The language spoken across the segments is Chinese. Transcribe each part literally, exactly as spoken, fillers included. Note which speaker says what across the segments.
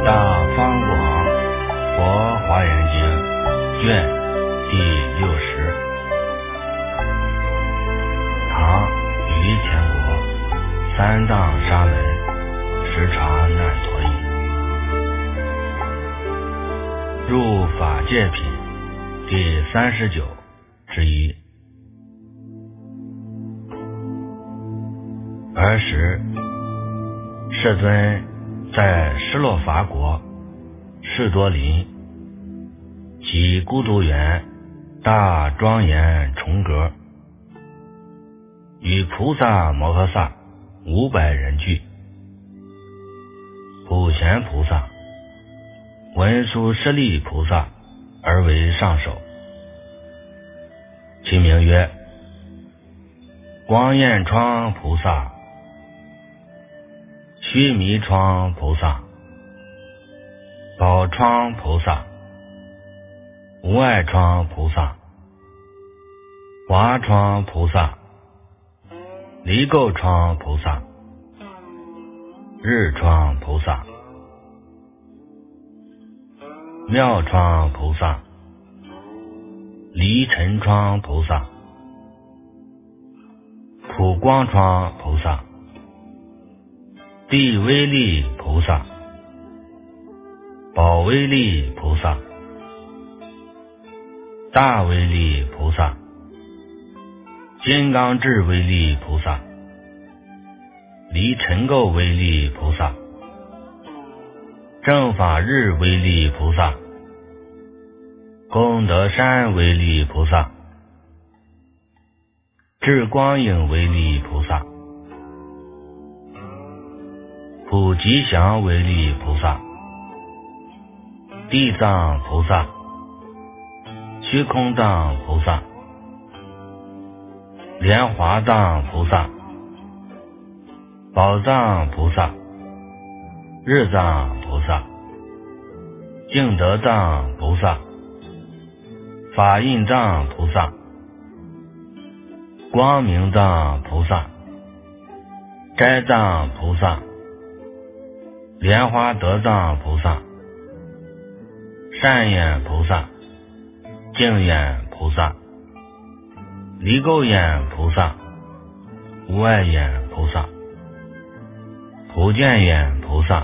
Speaker 1: 大方广佛华严经卷第六十。唐于前国三藏沙门时常难陀译。入法界品第三十九之一。儿时世尊在失落伐国士多林及孤独园大庄严重阁，与菩萨摩诃萨五百人聚。普贤菩萨、文殊师利菩萨而为上首，其名曰光焰窗菩萨、须弥窗菩萨、宝窗菩萨、无碍窗菩萨、华窗菩萨、离垢窗菩萨、日窗菩萨、妙窗菩萨、离尘窗菩萨、普光窗菩萨、地威力菩萨、宝威力菩萨、大威力菩萨、金刚智威力菩萨、离尘垢威力菩萨、正法日威力菩萨、功德山威力菩萨、智光影威力菩萨、普吉祥威力菩萨、地藏菩萨、虚空藏菩萨、莲华藏菩萨、宝藏菩萨、日藏菩萨、净德藏菩萨、法印藏菩萨、光明藏菩萨、斋藏菩萨、莲花德藏菩萨、善眼菩萨、净眼菩萨、离垢眼菩萨、无碍眼菩萨、普见眼菩萨、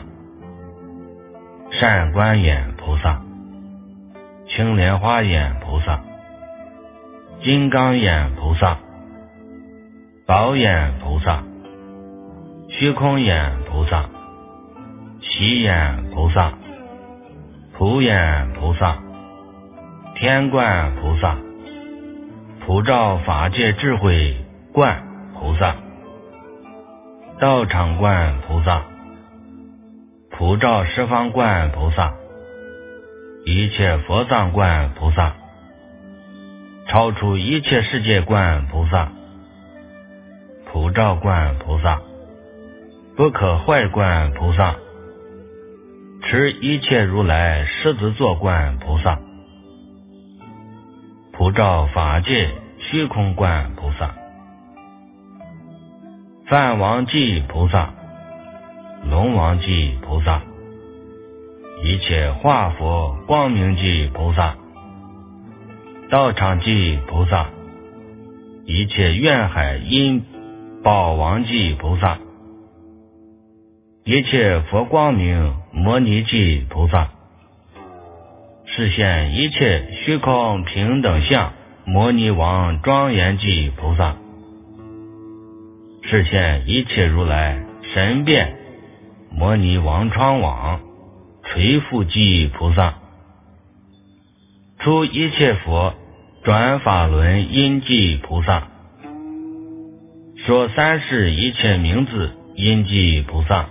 Speaker 1: 善观眼菩萨、青莲花眼菩萨、金刚眼菩萨、宝眼菩萨、虚空眼菩萨、喜眼菩萨、普眼菩萨、天观菩萨、普照法界智慧观菩萨、道场观菩萨、普照十方观菩萨、一切佛藏观菩萨、超出一切世界观菩萨、普照观菩萨、不可坏观菩萨、持一切如来狮子座观菩萨、普照法界虚空观菩萨、梵王寂菩萨、龙王寂菩萨、一切化佛光明寂菩萨、道场寂菩萨、一切愿海因宝王寂菩萨、一切佛光明摩尼寂菩萨、示现一切虚空平等相摩尼王庄严寂菩萨、示现一切如来神变摩尼王窗网垂覆寂菩萨、出一切佛转法轮因寂菩萨、说三世一切名字因寂菩萨、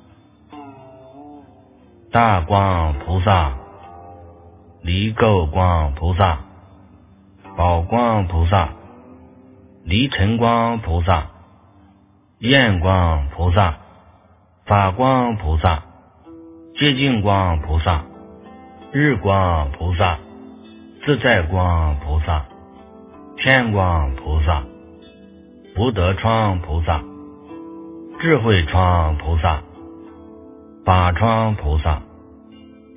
Speaker 1: 大光菩萨、离垢光菩萨、宝光菩萨、离尘光菩萨、焰光菩萨、法光菩萨、接近光菩萨、日光菩萨、自在光菩萨、天光菩萨、福德窗菩萨、智慧窗菩萨、法窗菩萨、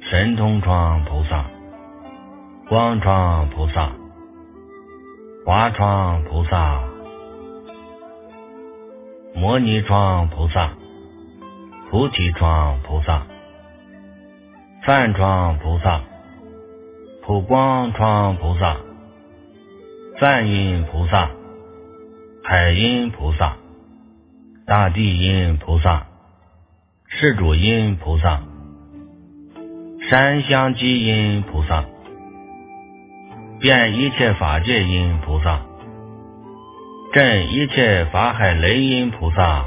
Speaker 1: 神通窗菩萨、光窗菩萨、华窗菩萨、摩尼窗菩萨、菩提窗菩萨、梵窗菩萨、普光窗菩萨、梵音菩萨、海音菩萨、大地音菩萨、世主音菩萨、山香积音菩萨、遍一切法界音菩萨、镇一切法海雷音菩萨、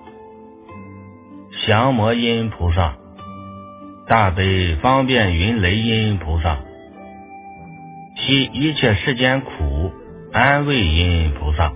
Speaker 1: 降魔音菩萨、大悲方便云雷音菩萨、悉一切世间苦安慰音菩萨、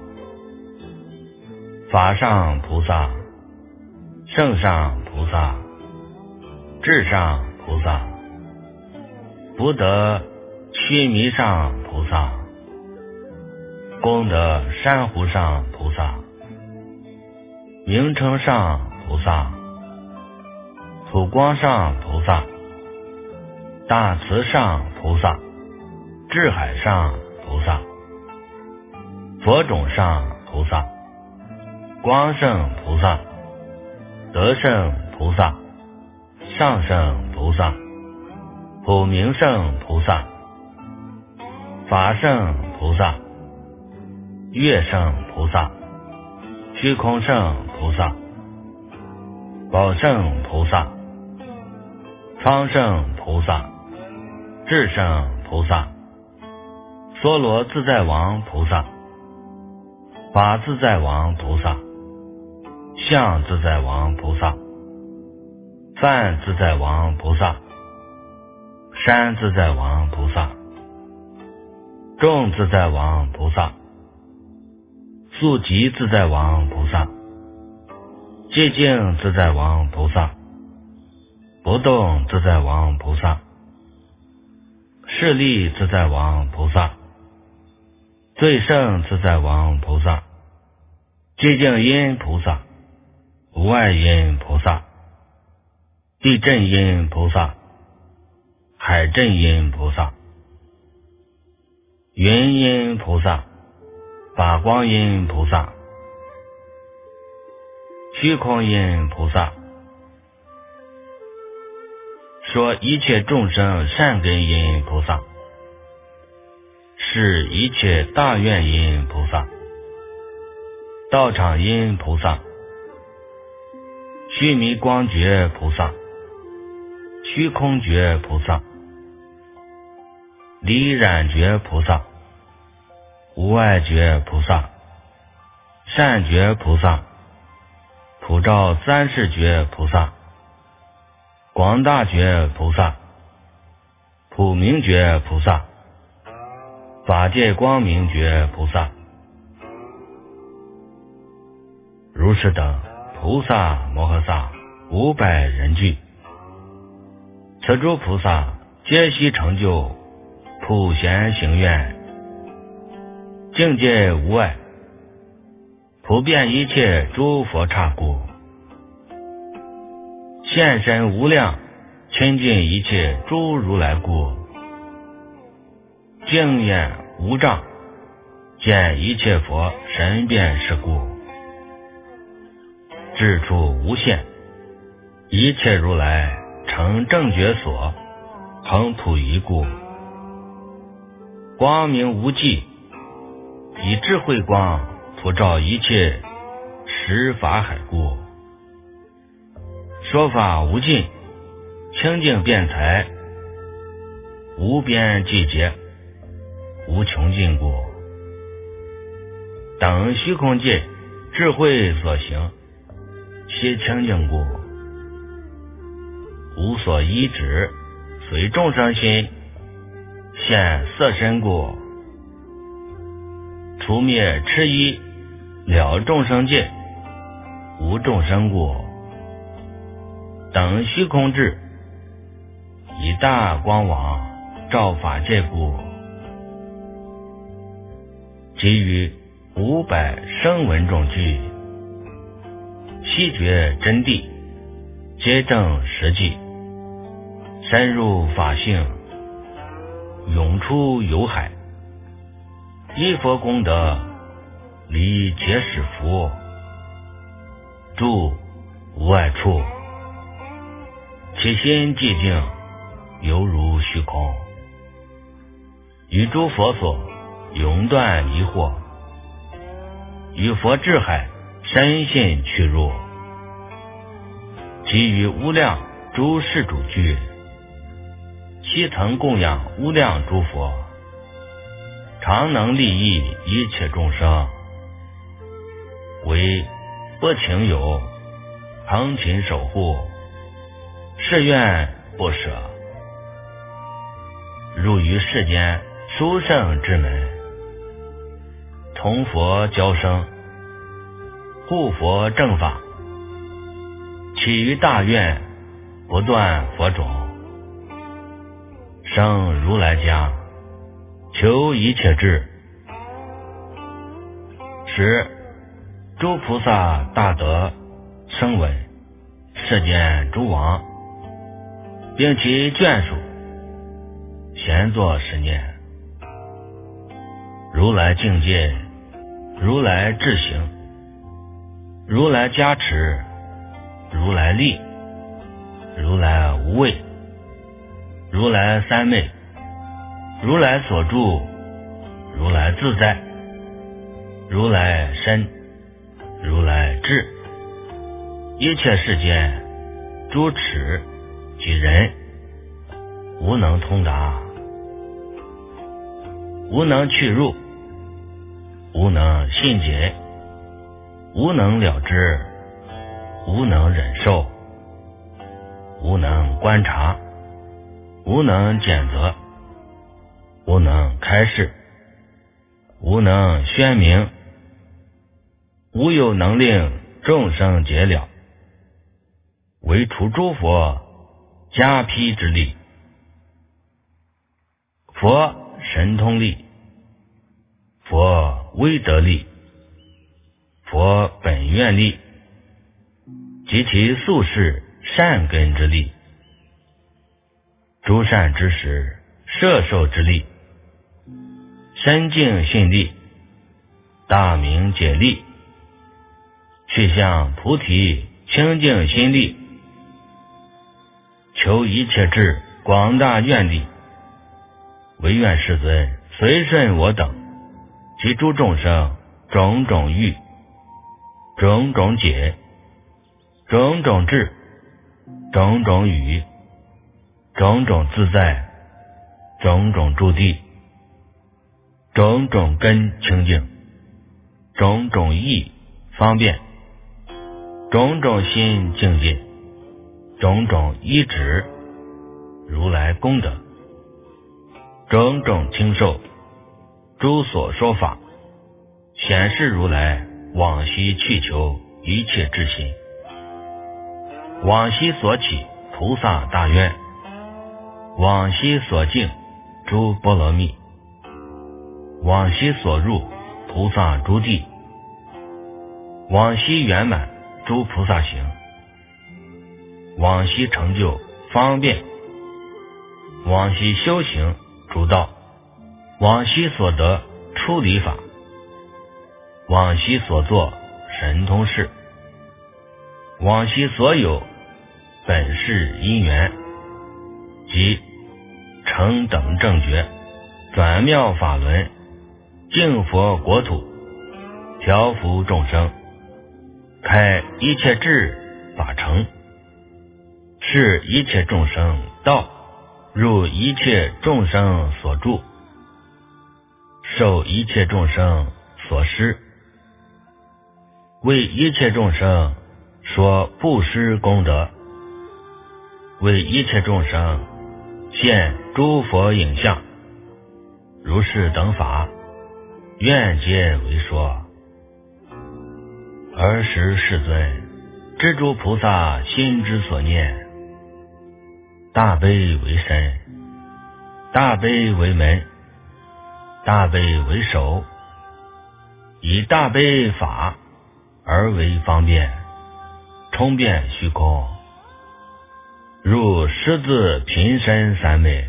Speaker 1: 法上菩萨、圣上菩萨、智上菩萨、福德须弥上菩萨、功德珊瑚上菩萨、名称上菩萨、普光上菩萨、大慈上菩萨、智海上菩萨、佛种上菩萨、光圣菩萨、德圣菩萨、上圣菩萨、普明圣菩萨、法圣菩萨、月圣菩萨、虚空圣菩萨、宝圣菩萨、方圣菩萨、智圣菩萨、梭罗自在王菩萨、法自在王菩萨、相自在王菩萨、梵自在王菩萨、山自在王菩萨、众自在王菩萨、速疾自在王菩萨、寂静自在王菩萨、不动自在王菩萨、势力自在王菩萨、最胜自在王菩萨、寂静音菩萨、无碍音菩萨、地震音菩萨、海震音菩萨、云音菩萨、法光音菩萨、虚空音菩萨，说一切众生善根音菩萨，是一切大愿音菩萨、道场音菩萨、须弥光觉菩萨、虚空觉菩萨、离染觉菩萨、无碍觉菩萨、善觉菩萨、普照三世觉菩萨、广大觉菩萨、普明觉菩萨、法界光明觉菩萨，如是等菩萨摩诃萨五百人俱，此诸菩萨皆悉成就普贤行愿，境界无碍，普遍一切诸佛刹故，现身无量亲近一切诸如来故，净眼无障见一切佛神变是故，智处无限，一切如来成正觉所，恒普一故，光明无际，以智慧光普照一切十法海故，说法无尽，清净辩才，无边际劫，无穷尽故，等虚空界智慧所行，悉清净故，无所依止，随众生心现色身故，除灭痴依，了众生界，无众生故，等虚空智，以大光网照法界故，即于五百声闻众俱，悉觉真谛，皆证实际， 深入法性，涌出有海。一佛功德，离皆是福，住无碍处。其心寂静，犹如虚空。与诸佛所永断疑惑，与佛智海深信去入。其余无量诸世主具，悉曾供养无量诸佛，常能利益一切众生，为不情有，恒勤守护，誓愿不舍。入于世间殊胜之门，同佛交生，护佛正法，起于大愿，不断佛种，生如来家，求一切智，使诸菩萨大德声闻世间诸王，并其眷属闲坐十念。如来境界，如来智行，如来加持，如来力，如来无畏，如来三昧，如来所住，如来自在，如来身，如来智。一切世间诸尺及人，无能通达，无能去入，无能信解，无能了知，无能忍受，无能观察，无能检责，无能开示，无能宣明，无有能令众生解了，唯除诸佛加披之力。佛神通力，佛威德力，佛本愿力，及其宿世善根之力，诸善之时摄受之力，深净信力，大明解力，去向菩提清净心力，求一切智广大愿力，唯愿世尊随顺我等及诸众生种种欲，种种解，种种智，种种语，种种自在，种种住地，种种根清净，种种意方便，种种心境界，种种依止，如来功德，种种听受，诸所说法，显示如来往昔去求一切之心，往昔所起菩萨大愿，往昔所敬诸波罗蜜，往昔所入菩萨诸地，往昔圆满诸菩萨行，往昔成就方便，往昔修行诸道，往昔所得出离法，往昔所作神通事，往昔所有本事因缘，即成等正觉，转妙法轮，净佛国土，调伏众生，开一切智法城，是一切众生道，入一切众生所住，受一切众生所施，为一切众生说布施功德，为一切众生现诸佛影像，如是等法，愿皆为说。尔时世尊知诸菩萨心之所念，大悲为身，大悲为门，大悲为首，以大悲法而为方便，充遍虚空， 如十字平身三昧，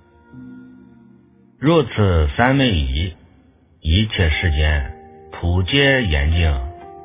Speaker 1: 如此三昧仪，一切世间普皆严净。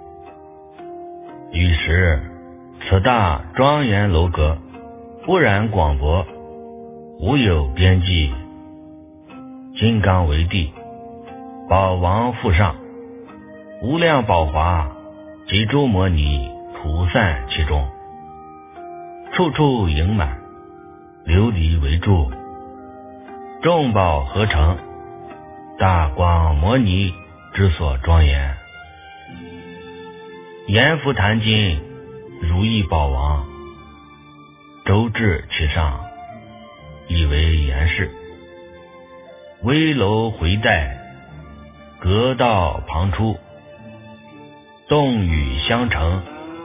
Speaker 1: 于是此大庄严楼阁，忽然广博，无有边际。金刚为地，宝王覆上，无量宝华及诸摩尼普散其中，处处盈满，琉璃为柱，众宝合成，大光摩尼之所庄严。阎浮檀金如意宝王，周至其上，以为严饰。危楼回带，阁道旁出，洞宇相承，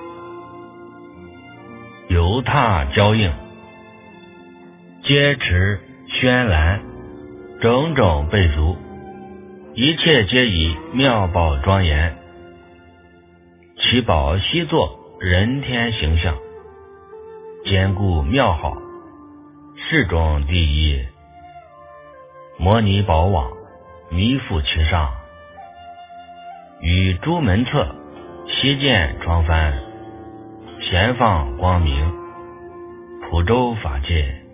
Speaker 1: 游踏交映，皆持轩兰，种种备足，一切皆以妙宝庄严。其宝悉作人天形象，坚固妙好，世中第一。摩尼宝网弥覆其上，与诸门侧悉见窗幡，闲放光明，普周法界。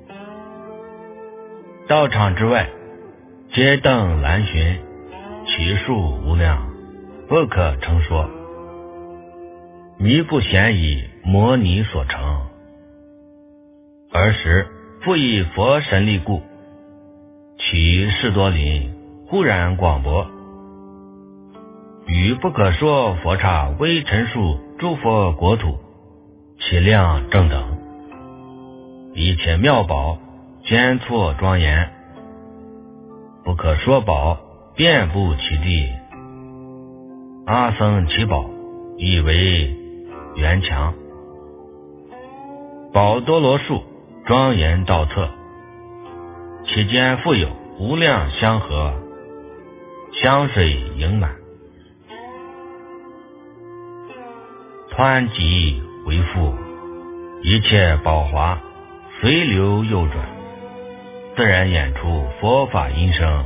Speaker 1: 道场之外，皆灯兰寻，其数无量，不可称说。弥不显以摩尼所成。尔时复以佛神力故，其士多林忽然广博，与不可说佛刹微尘数诸佛国土，其量正等，一切妙宝坚错庄严，不可说宝遍布其地。阿僧祇宝以为圆墙，宝多罗树庄严道侧，其间复有无量香河，香水盈满，湍急回复，一切宝华随流右转，自然演出佛法音声。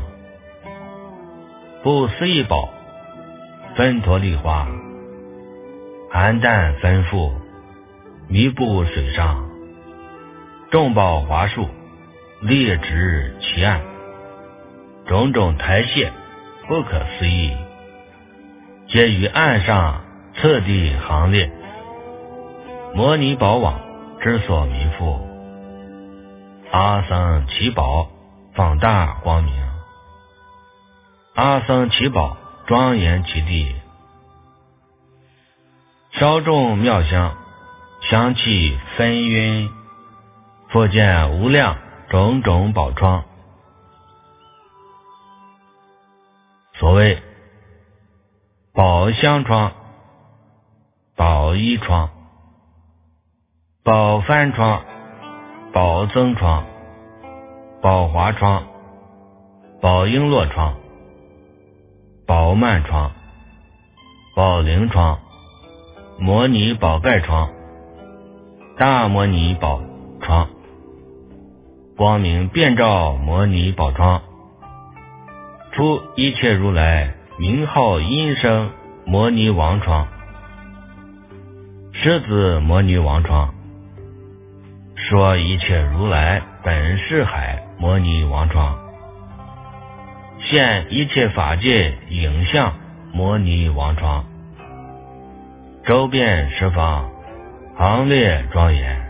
Speaker 1: 不思议宝分陀利花，含淡丰富，弥布水上，众宝华树列直其岸，种种台榭不可思议，皆于岸上次第行列。摩尼宝网之所弥覆，阿僧祇宝放大光明，阿僧祇宝庄严其地。烧众妙香，香气纷纭，复见无量种种宝窗。所谓宝香窗、宝衣窗、宝幡窗、宝增窗、宝华窗、宝璎珞窗、宝幔窗、宝铃窗、摩尼宝盖窗、大摩尼宝窗、光明遍照摩尼宝窗，出一切如来名号音声摩尼王窗、狮子摩尼王窗，说一切如来本是海摩尼王窗，现一切法界影像摩尼王窗，周遍十方行列庄严，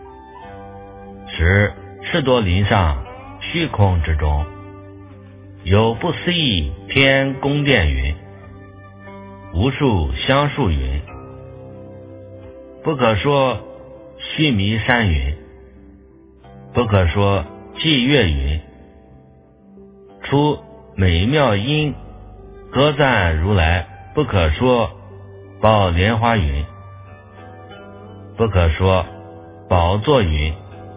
Speaker 1: 使士多林上虚空之中有不思议天宫殿云，无数香树云，不可说须弥山云，不可说伎乐云，出美妙音歌赞如来不可说宝莲花云，不可说宝座云，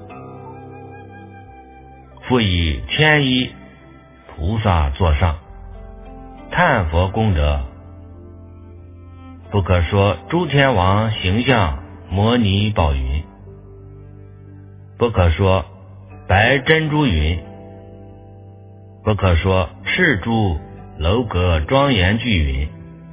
Speaker 1: 复以天衣菩萨座上，叹佛功德，不可说诸天王形象摩尼宝云， 不可说白珍珠云，不可说赤珠楼阁庄严巨云，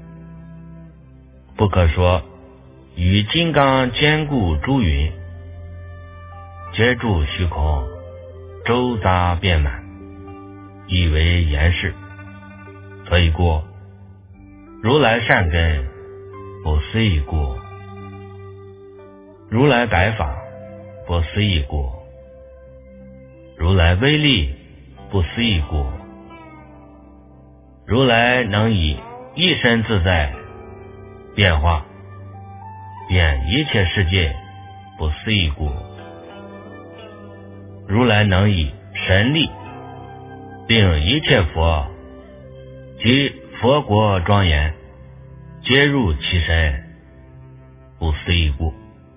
Speaker 1: 不可说与金刚坚固诸云，接住虚空，周匝遍满，以为言事。所以故如来善根不思议故，如来改法不思议故，如来威力不思议故，如来能以一身自在变化变一切世界不思议故，如来能以神力令一切佛及佛国庄严皆入其身不思议故，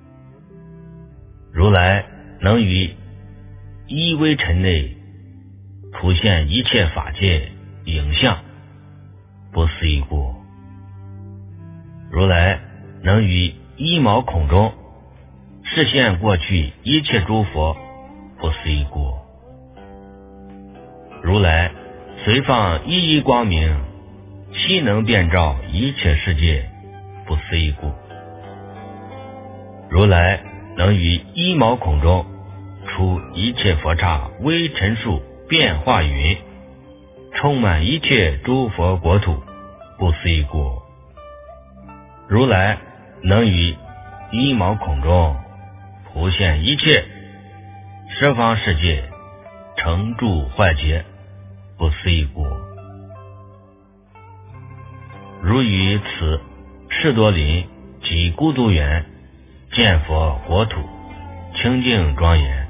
Speaker 1: 如来能于一微尘内出现一切法界影像不思议故，如来能于一毛孔中示现过去一切诸佛不思议故，如来随放一一光明，悉能遍照一切世界不思议故，如来能于一毛孔中出一切佛刹微尘数变化云，充满一切诸佛国土不思议故，如来能于一毛孔中普现一切十方世界成住坏劫不思议故，如于此士多林及孤独园见佛国土清净庄严，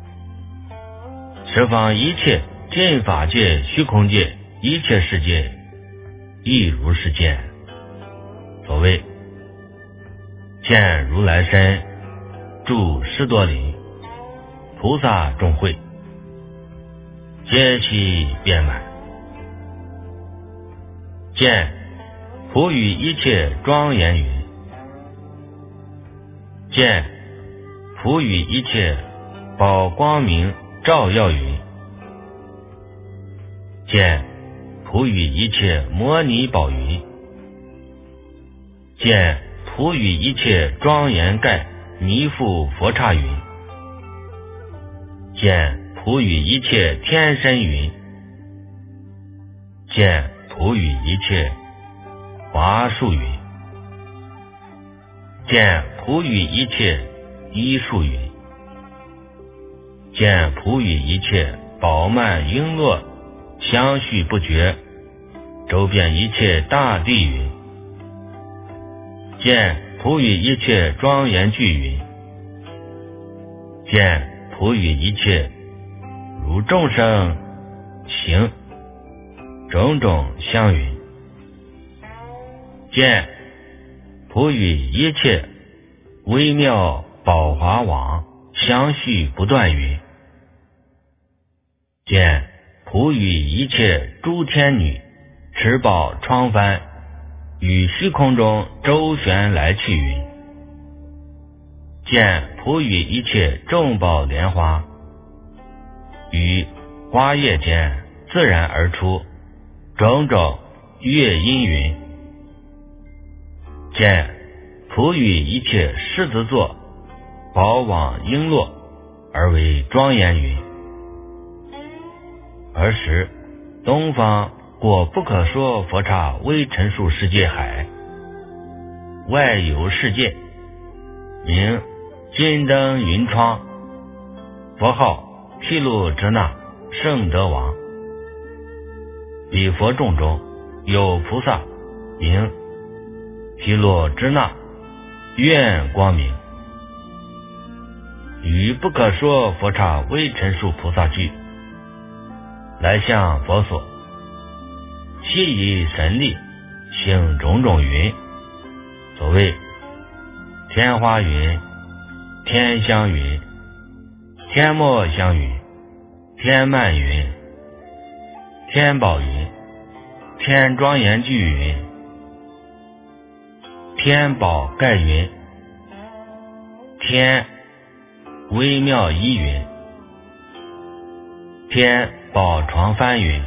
Speaker 1: 十方一切尽法界虚空界一切世界亦如是见。所谓见如来身住士多林，菩萨众会皆其遍满，见普与一切庄严云，见普与一切宝光明照耀云，见普与一切摩尼宝云，见普与一切庄严盖弥覆佛刹云，见普与一切天身云，见普与一切华树云，见普与一切医树云，见普与一切饱满璎珞相续不绝，周遍一切大地云，见普与一切庄严巨云，见普与一切如众生行种种相云，见普与一切微妙宝华网相续不断云，见普与一切诸天女持宝窗幡与虚空中周旋来去云，见普与一切众宝莲花于花叶间自然而出种种乐音云，见普与一切狮子座宝网璎珞而为庄严云。尔时东方过不可说佛刹微尘数世界海，外有世界名金灯云窗，佛号毗卢遮那圣德王。彼佛众中有菩萨名毗卢遮那愿光明，与不可说佛刹微尘数菩萨聚，来向佛所，悉以神力行种种云，所谓天花云、天香云、天墨香云、天曼云、天宝云、天庄严具云、天宝盖云、天微妙依云，天宝床翻云，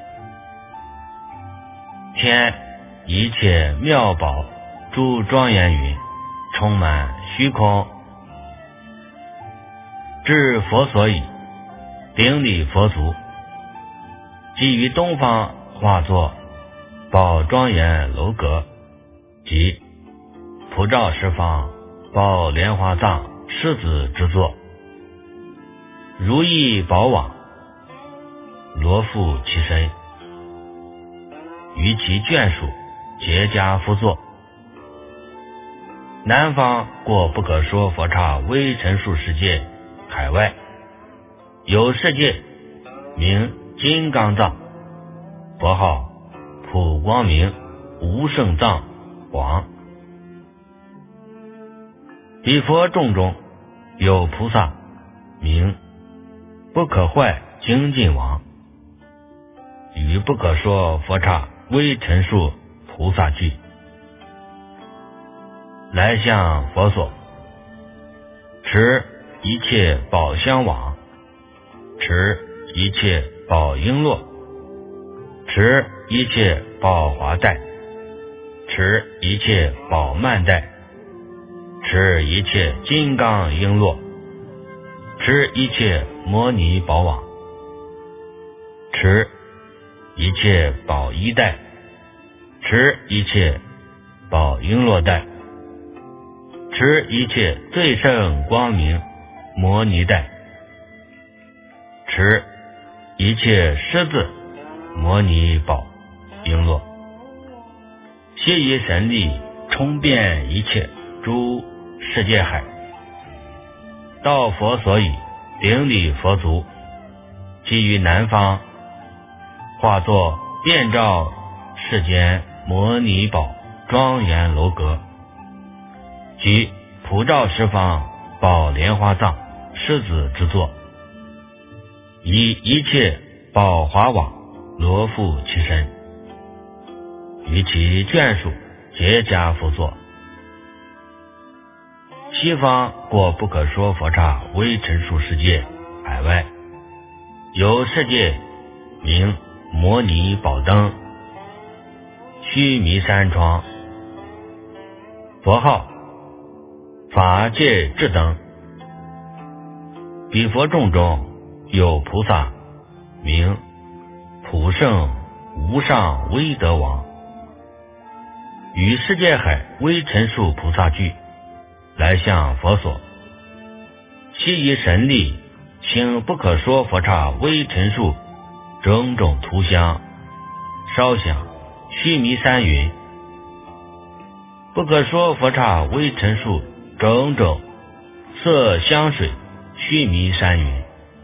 Speaker 1: 天一切妙宝诸庄严云，充满虚空，至佛所倚，顶礼佛足，即于东方化作宝庄严楼阁，即普照十方宝莲华藏狮子之作，如意宝网罗覆其身，于其眷属结跏趺坐。南方过不可说佛刹微尘数世界海外，有世界名金刚藏，佛号普光明无胜藏王。彼佛众中有菩萨名不可坏精进王，与不可说佛刹微尘数菩萨聚，来向佛所，持一切宝香网，持一切宝璎珞，持一切宝华带，持一切宝曼带，持一切金刚璎珞，持一切摩尼宝网，持一切宝衣带，持一切宝璎珞带，持一切最胜光明摩尼带，持一切狮子摩尼宝璎珞，悉以神力冲遍一切诸世界海，到佛所倚，顶礼佛足，即于南方化作遍照世间摩尼宝庄严楼阁，即普照十方宝莲华藏狮子之作，以一切宝华网罗覆其身，于其眷属结跏趺坐。西方过不可说佛刹微尘数世界海外，有世界名摩尼宝灯须弥山窗，佛号法界智灯。彼佛众中有菩萨名普胜无上威德王，与世界海微尘数菩萨聚，来向佛所，悉以神力请不可说佛刹微尘数种种图香烧香须弥山云，不可说佛刹微尘数种种色香水须弥山云，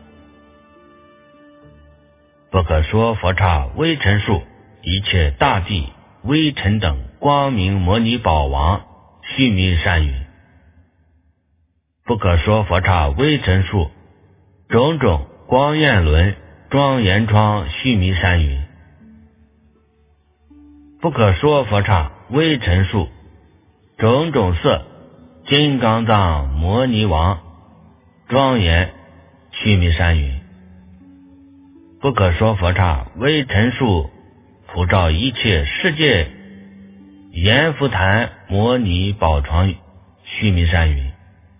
Speaker 1: 不可说佛刹微尘数一切大地微尘等光明摩尼宝王须弥山云，不可说佛刹微尘数种种光焰轮庄严窗须弥山云，不可说佛刹微尘数种种色金刚藏摩尼王庄严须弥山云，不可说佛刹微尘数普照一切世界阎浮檀摩尼宝床须弥山云，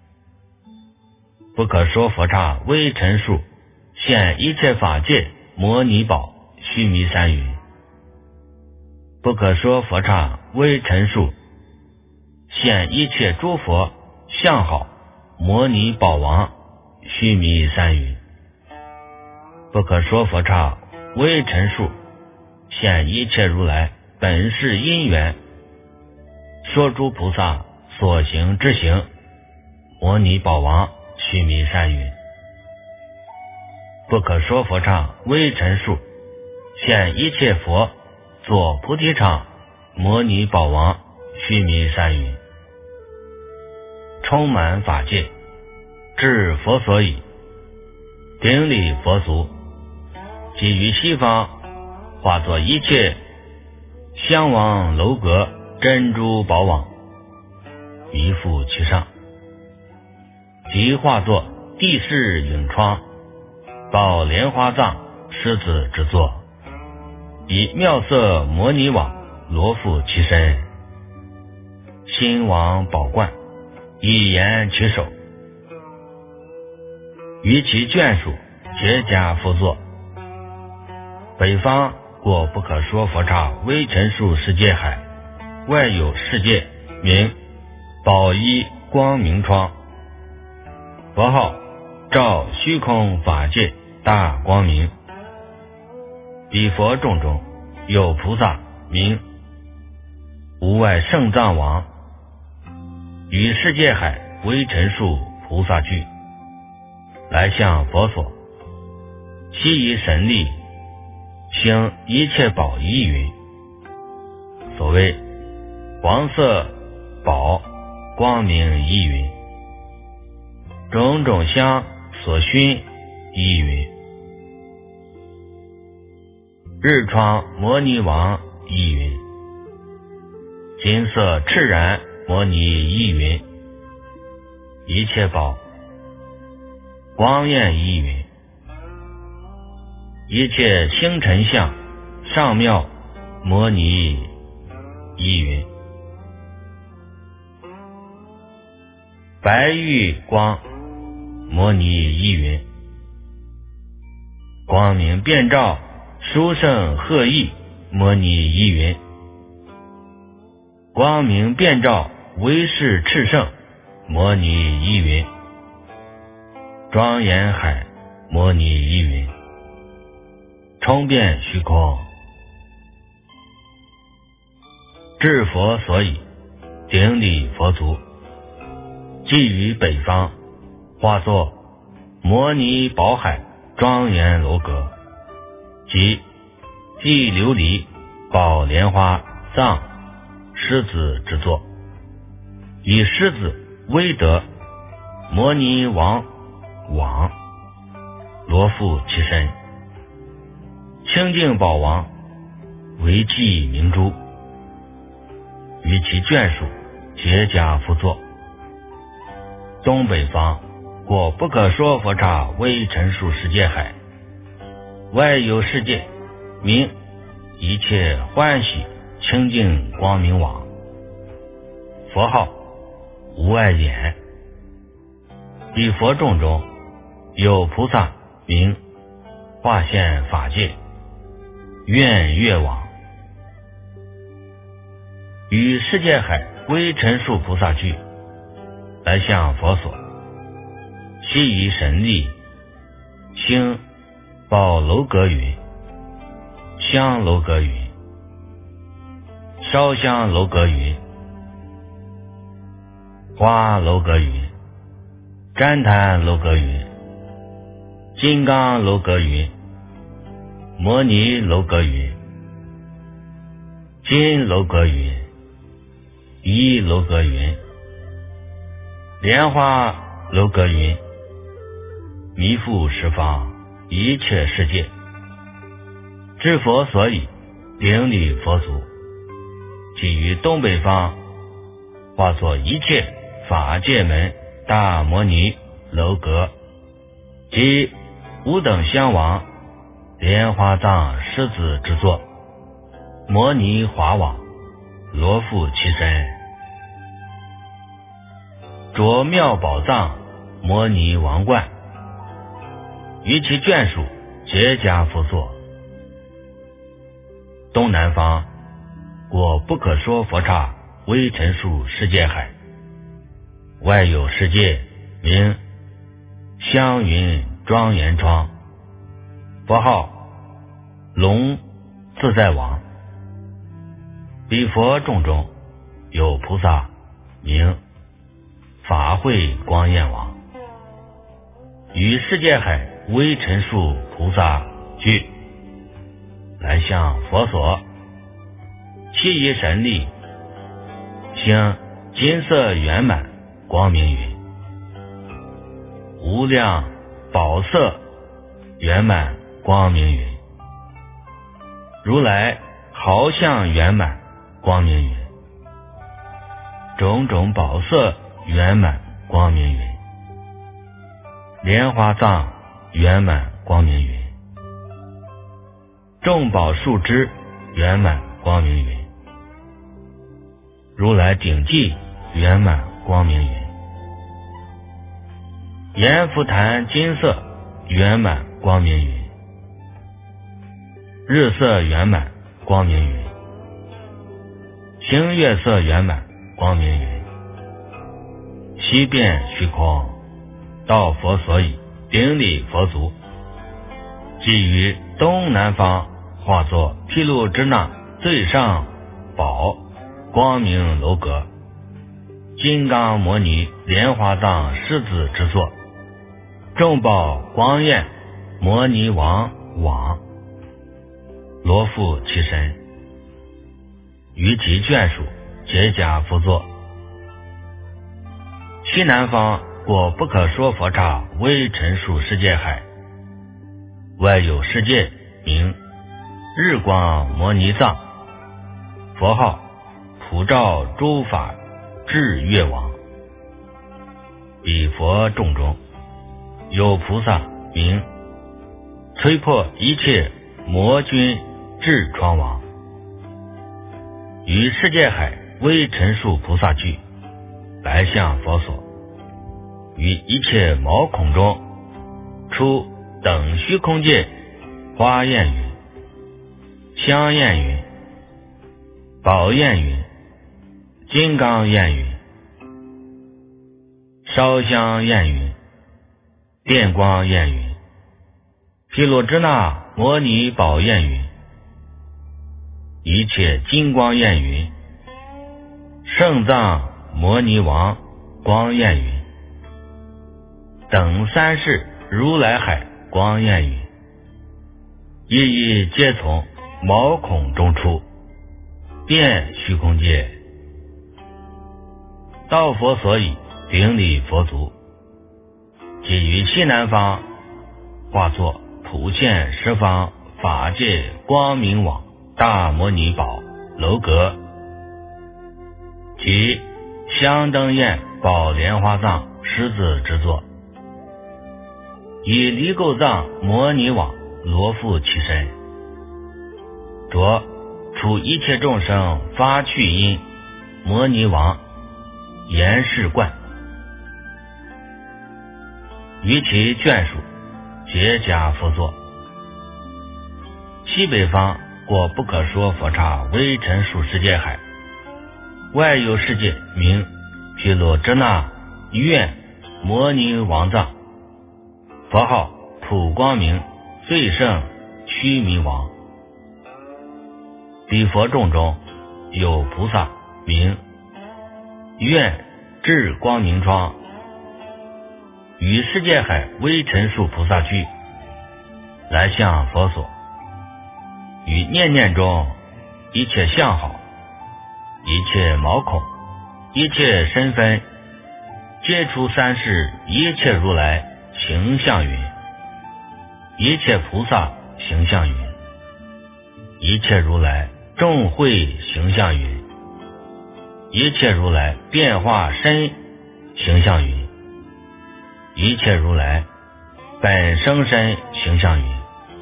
Speaker 1: 不可说佛刹微尘数现一切法界摩尼宝须弥山云，不可说佛刹微尘数现一切诸佛相好摩尼宝王须弥山云，不可说佛刹微尘数现一切如来本是因缘说诸菩萨所行之行摩尼宝王须弥山云，不可说佛刹微尘数现一切佛作菩提场摩尼宝王须弥山云，充满法界至佛所倚，顶礼佛足，即于西方化作一切香王楼阁珍珠宝网，依附其上，即化作地势永创，宝莲花藏狮子之作，以妙色摩尼网罗覆其身，心王宝冠以言其手，于其眷属皆加辅佐。北方过不可说佛刹微尘数世界海，外有世界名宝一光明窗，佛号照虚空法界大光明。彼佛众中有菩萨名无外圣藏王，与世界海微尘数菩萨聚，来向佛所，悉以神力行一切宝仪云。所谓黄色宝光明依云，种种香所熏依云，日窗摩尼王依云，金色赤然摩尼依云，一切宝光焰依云，一切星辰相上妙摩尼依云，白玉光摩尼依云，光明遍照殊胜贺意摩尼依云，光明遍照威势炽盛摩尼依云，庄严海摩尼依云，冲遍虚空，至佛所以顶礼佛足，即于北方化作摩尼宝海庄严楼阁，即即琉璃宝莲花藏狮子之作，以狮子威德摩尼王网罗覆其身，清净宝王为记明珠，于其眷属皆加辅佐。东北方过不可说佛刹微尘数世界海，外有世界名一切欢喜清净光明网，佛号无碍眼。彼佛众中有菩萨名化现法界愿月网，与世界海微尘数菩萨聚，来向佛所，悉以神力兴宝楼阁云、香楼阁云、烧香楼阁云、花楼阁云、旃檀楼阁云、金刚楼阁云、摩尼楼阁云、金楼阁云、一楼阁云、莲花楼阁云，弥覆十方一切世界，知佛所以顶礼佛足，即于东北方化作一切法界门大摩尼楼阁，即五等香王莲花藏狮子之作，摩尼华网罗覆其身，着妙宝藏摩尼王冠，于其眷属皆加辅佐。东南方过不可说佛刹微尘数世界海，外有世界名香云庄严窗，佛号龙自在王。彼佛众中有菩萨名法会光焰王，与世界海微尘数菩萨聚，来向佛所，悉以神力行金色圆满光明云、无量宝色圆满光明云、如来毫相圆满光明云、种种宝色圆满光明云、 莲花藏圆满光明云，众宝树枝圆满光明云，如来顶髻圆满光明云，阎浮檀金色圆满光明云，日色圆满光明云，星月色圆满光明云，悉遍虚空，到佛所以顶礼佛足，即于东南方化作毗卢遮那最上宝光明楼阁，金刚摩尼莲花藏狮子之座，众宝光焰摩尼王网罗覆其身，于其眷属结跏趺坐。西南方果不可说佛刹微尘数世界海，外有世界名日光摩尼藏，佛号普照诸法智月王。彼佛众中有菩萨名摧破一切魔君智疮王，于世界海微尘数菩萨聚，来向佛所，于一切毛孔中出等虚空界花焰云、香焰云、宝焰云、金刚焰云、烧香焰云、电光焰云、毗卢遮那摩尼宝焰云、一切金光焰云、圣藏摩尼王光焰云等三世如来海光焰云，一一皆从毛孔中出，遍虚空界，到佛所以顶礼佛足，即于西南方化作普现十方法界光明网大摩尼宝楼阁，即香灯焰宝莲花藏狮子之座，以离垢藏摩尼网罗覆其身，着除一切众生发趣音摩尼王严饰冠，于其眷属结跏趺坐。西北方果不可说佛刹微尘数世界海，外有世界名毗卢遮那愿摩尼王藏，佛号普光明最胜须弥王。彼佛众中有菩萨名愿智光明窗，于世界海微尘数菩萨聚，来向佛所，于念念中一切相好，一切毛孔，一切身分，皆出三世一切如来形象云，一切菩萨形象云，一切如来众会形象云，一切如来变化身形象云，一切如来本生身形象云，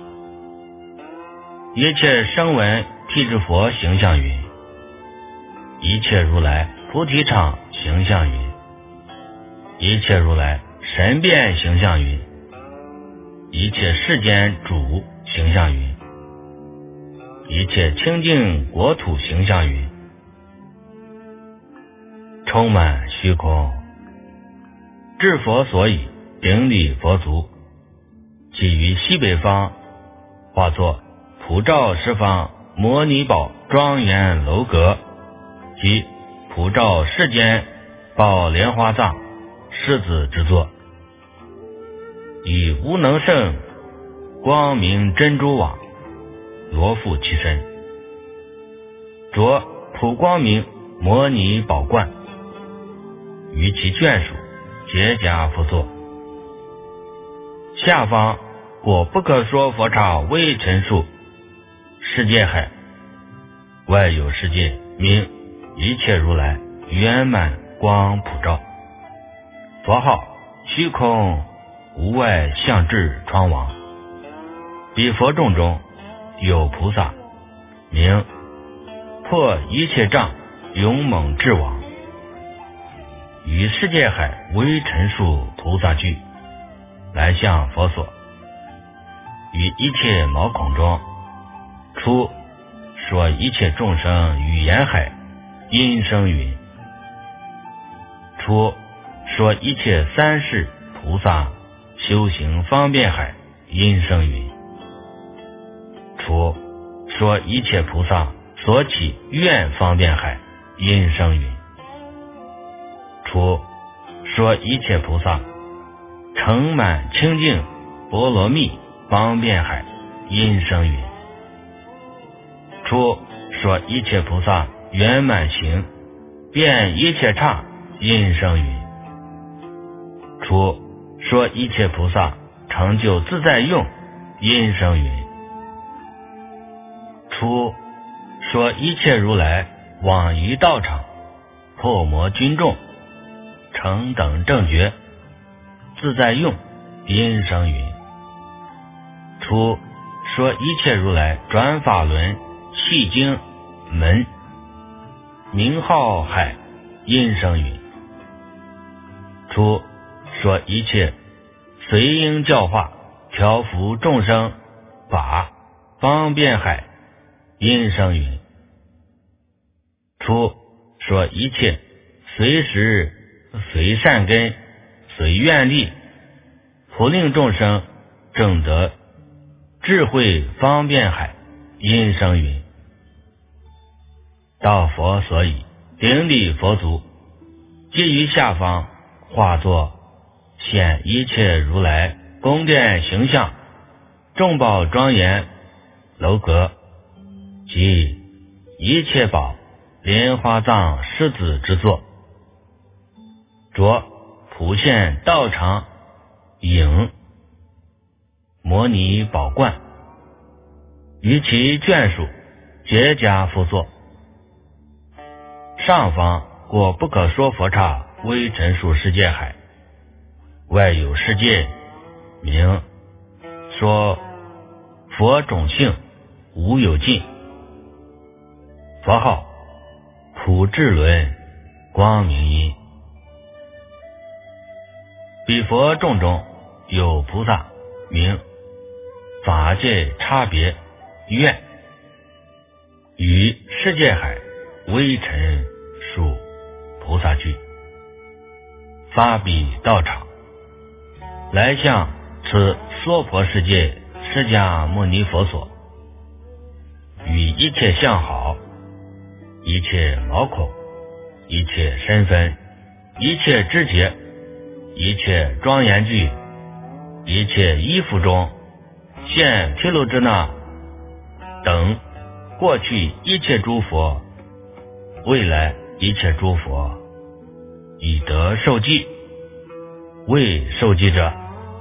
Speaker 1: 一切声闻辟支佛形象云，一切如来菩提场形象云，一切如来神变形象云，一切世间主形象云，一切清净国土形象云，充满虚空，至佛所以顶礼佛足，即于西北方化作普照十方摩尼宝庄严楼阁，即普照世间宝莲花藏狮子之座，以无能胜光明珍珠网罗覆其身，着普光明摩尼宝冠，于其眷属结跏趺坐。下方果不可说佛刹微尘数世界海，外有世界名一切如来圆满光普照，佛号虚空无外相至疮王。彼佛众中有菩萨，名破一切障，勇猛智王。于世界海微尘数菩萨聚，来向佛所。于一切毛孔中，初说一切众生语言海音声云。初说一切三世菩萨修行方便海音声云。初说一切菩萨所起愿方便海音声云。初说一切菩萨成满清净波罗蜜方便海音声云。初说一切菩萨圆满行遍一切刹音声云。初说一切菩萨成就自在用音声云。初说一切如来往于道场破魔军众成等正觉自在用音声云。初说一切如来转法轮细经门名号海音声云。初说一切随应教化调伏众生法方便海音声云。初说一切随时随善根随愿力普令众生证得智慧方便海音声云。到佛所以顶礼佛足，皆于下方化作现一切如来宫殿形象众宝庄严楼阁及一切宝莲花藏狮子之作，着普现道场影摩尼宝冠，于其眷属结跏趺坐。上方过不可说佛刹微尘数世界海，外有世界名说佛种性无有尽，佛号普智轮光明音。彼佛众中有菩萨，名法界差别愿，于世界海微尘数菩萨聚，发彼道场，来向此娑婆世界释迦牟尼佛所，与一切相好，一切毛孔，一切身分，一切肢节，一切庄严具，一切衣服中现毗卢遮那等过去一切诸佛，未来一切诸佛，以得受记，为受记者，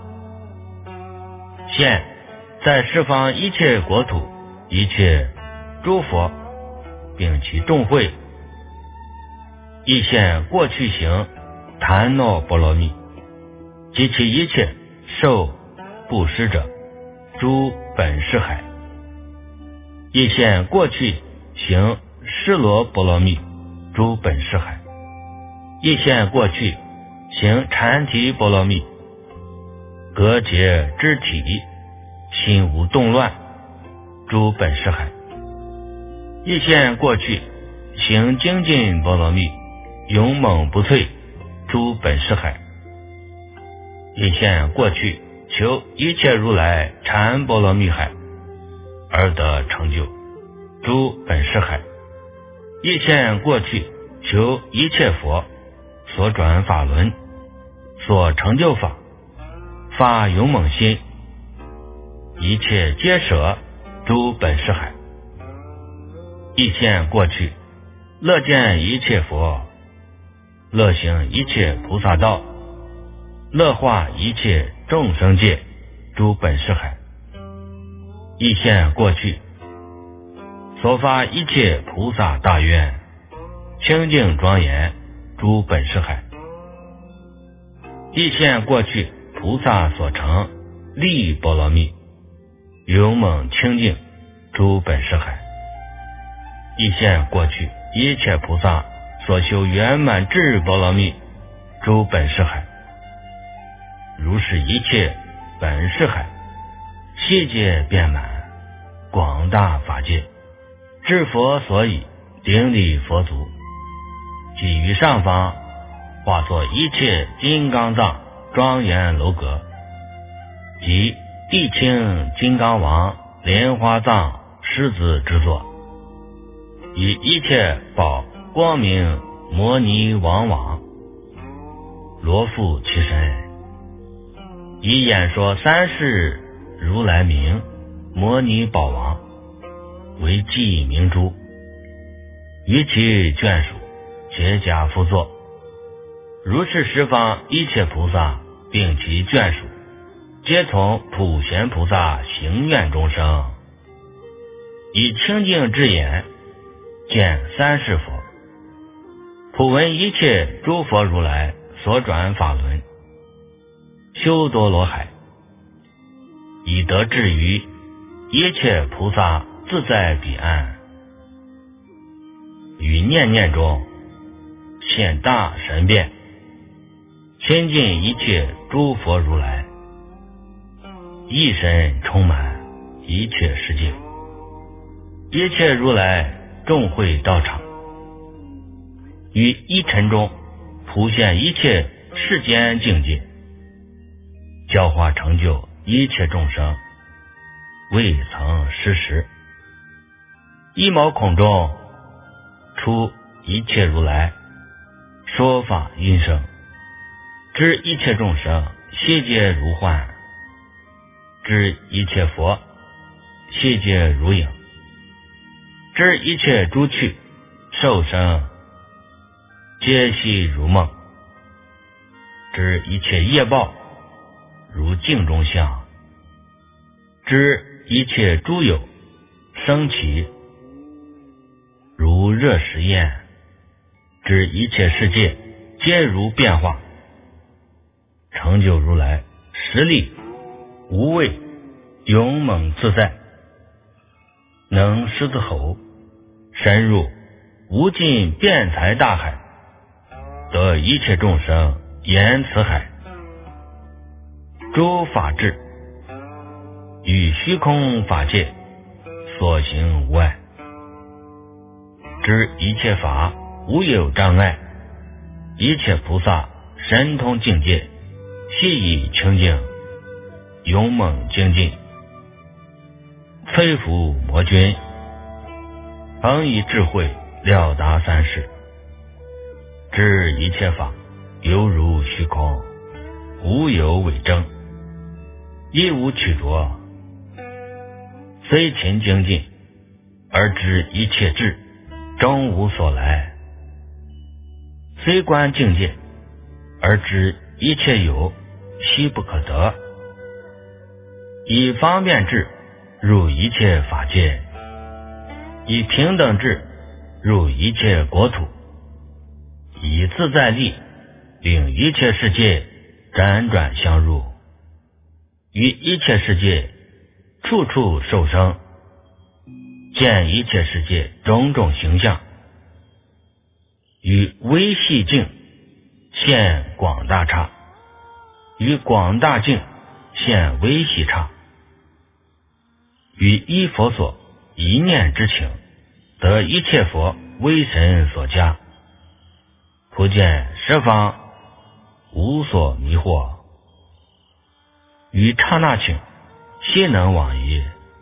Speaker 1: 现在十方一切国土，一切诸佛，并其众会，亦现过去行檀那波罗蜜，及其一切受布施者，诸本师海，亦现过去行尸罗波罗蜜，诸本师海，亦现过去行禅提波罗蜜，隔绝肢体，心无动乱，诸本师海，亦现过去行精进波罗蜜，勇猛不退，诸本师海，亦现过去求一切如来禅波罗蜜海而得成就，诸本师海，亦现过去求一切佛所转法轮所成就法，发勇猛心，一切皆舍，诸本师海，亦现过去乐见一切佛，乐行一切菩萨道，乐化一切众生界，诸本师海，亦现过去所发一切菩萨大愿，清净庄严，诸本师海，亦现过去菩萨所成利波罗蜜，勇猛清净诸本师海，亦现过去一切菩萨所修圆满智波罗蜜诸本师海，如是一切本师海，悉皆遍满广大法界，至佛所以顶礼佛足，即于上方化作一切金刚藏庄严楼阁，即地清金刚王莲花藏狮子之作，以一切宝光明摩尼王王罗覆其身，以演说三世如来名摩尼宝王为记明珠，于其眷属皆加辅作，如是十方一切菩萨并其眷属，皆从普贤菩萨行愿中生，以清净之眼见三世佛，普闻一切诸佛如来所转法轮，修多罗海，以得至于一切菩萨自在彼岸，于念念中现大神变，亲近一切诸佛如来，一身充满一切世界，一切如来众会道场，于一尘中普现一切世间境界，教化成就一切众生，未曾失时。一毛孔中出一切如来，说法音声，知一切众生悉皆如幻，知一切佛悉皆如影，知一切诸趣受生皆悉如梦，知一切业报如镜中相，知一切诸有生起如热食焰，知一切世界皆如变化，成就如来实力无畏勇猛自在，能狮子吼深入无尽辩才大海，得一切众生言辞海，诸法智与虚空法界所行无碍，知一切法无有障碍，一切菩萨神通境界悉以清净勇猛精进，摧伏魔君，恒以智慧了达三世，知一切法犹如虚空，无有伪证，亦无取着，虽勤精进而知一切智终无所来，虽观境界而知一切有悉不可得，以方便智入一切法界，以平等智入一切国土，以自在力令一切世界辗转相入，于一切世界处处受生，见一切世界种种形象，于微细境现广大刹，于广大境现微细刹，于依佛所一念之情，得一切佛威神所加，普见十方无所迷惑，于刹那请悉能往矣。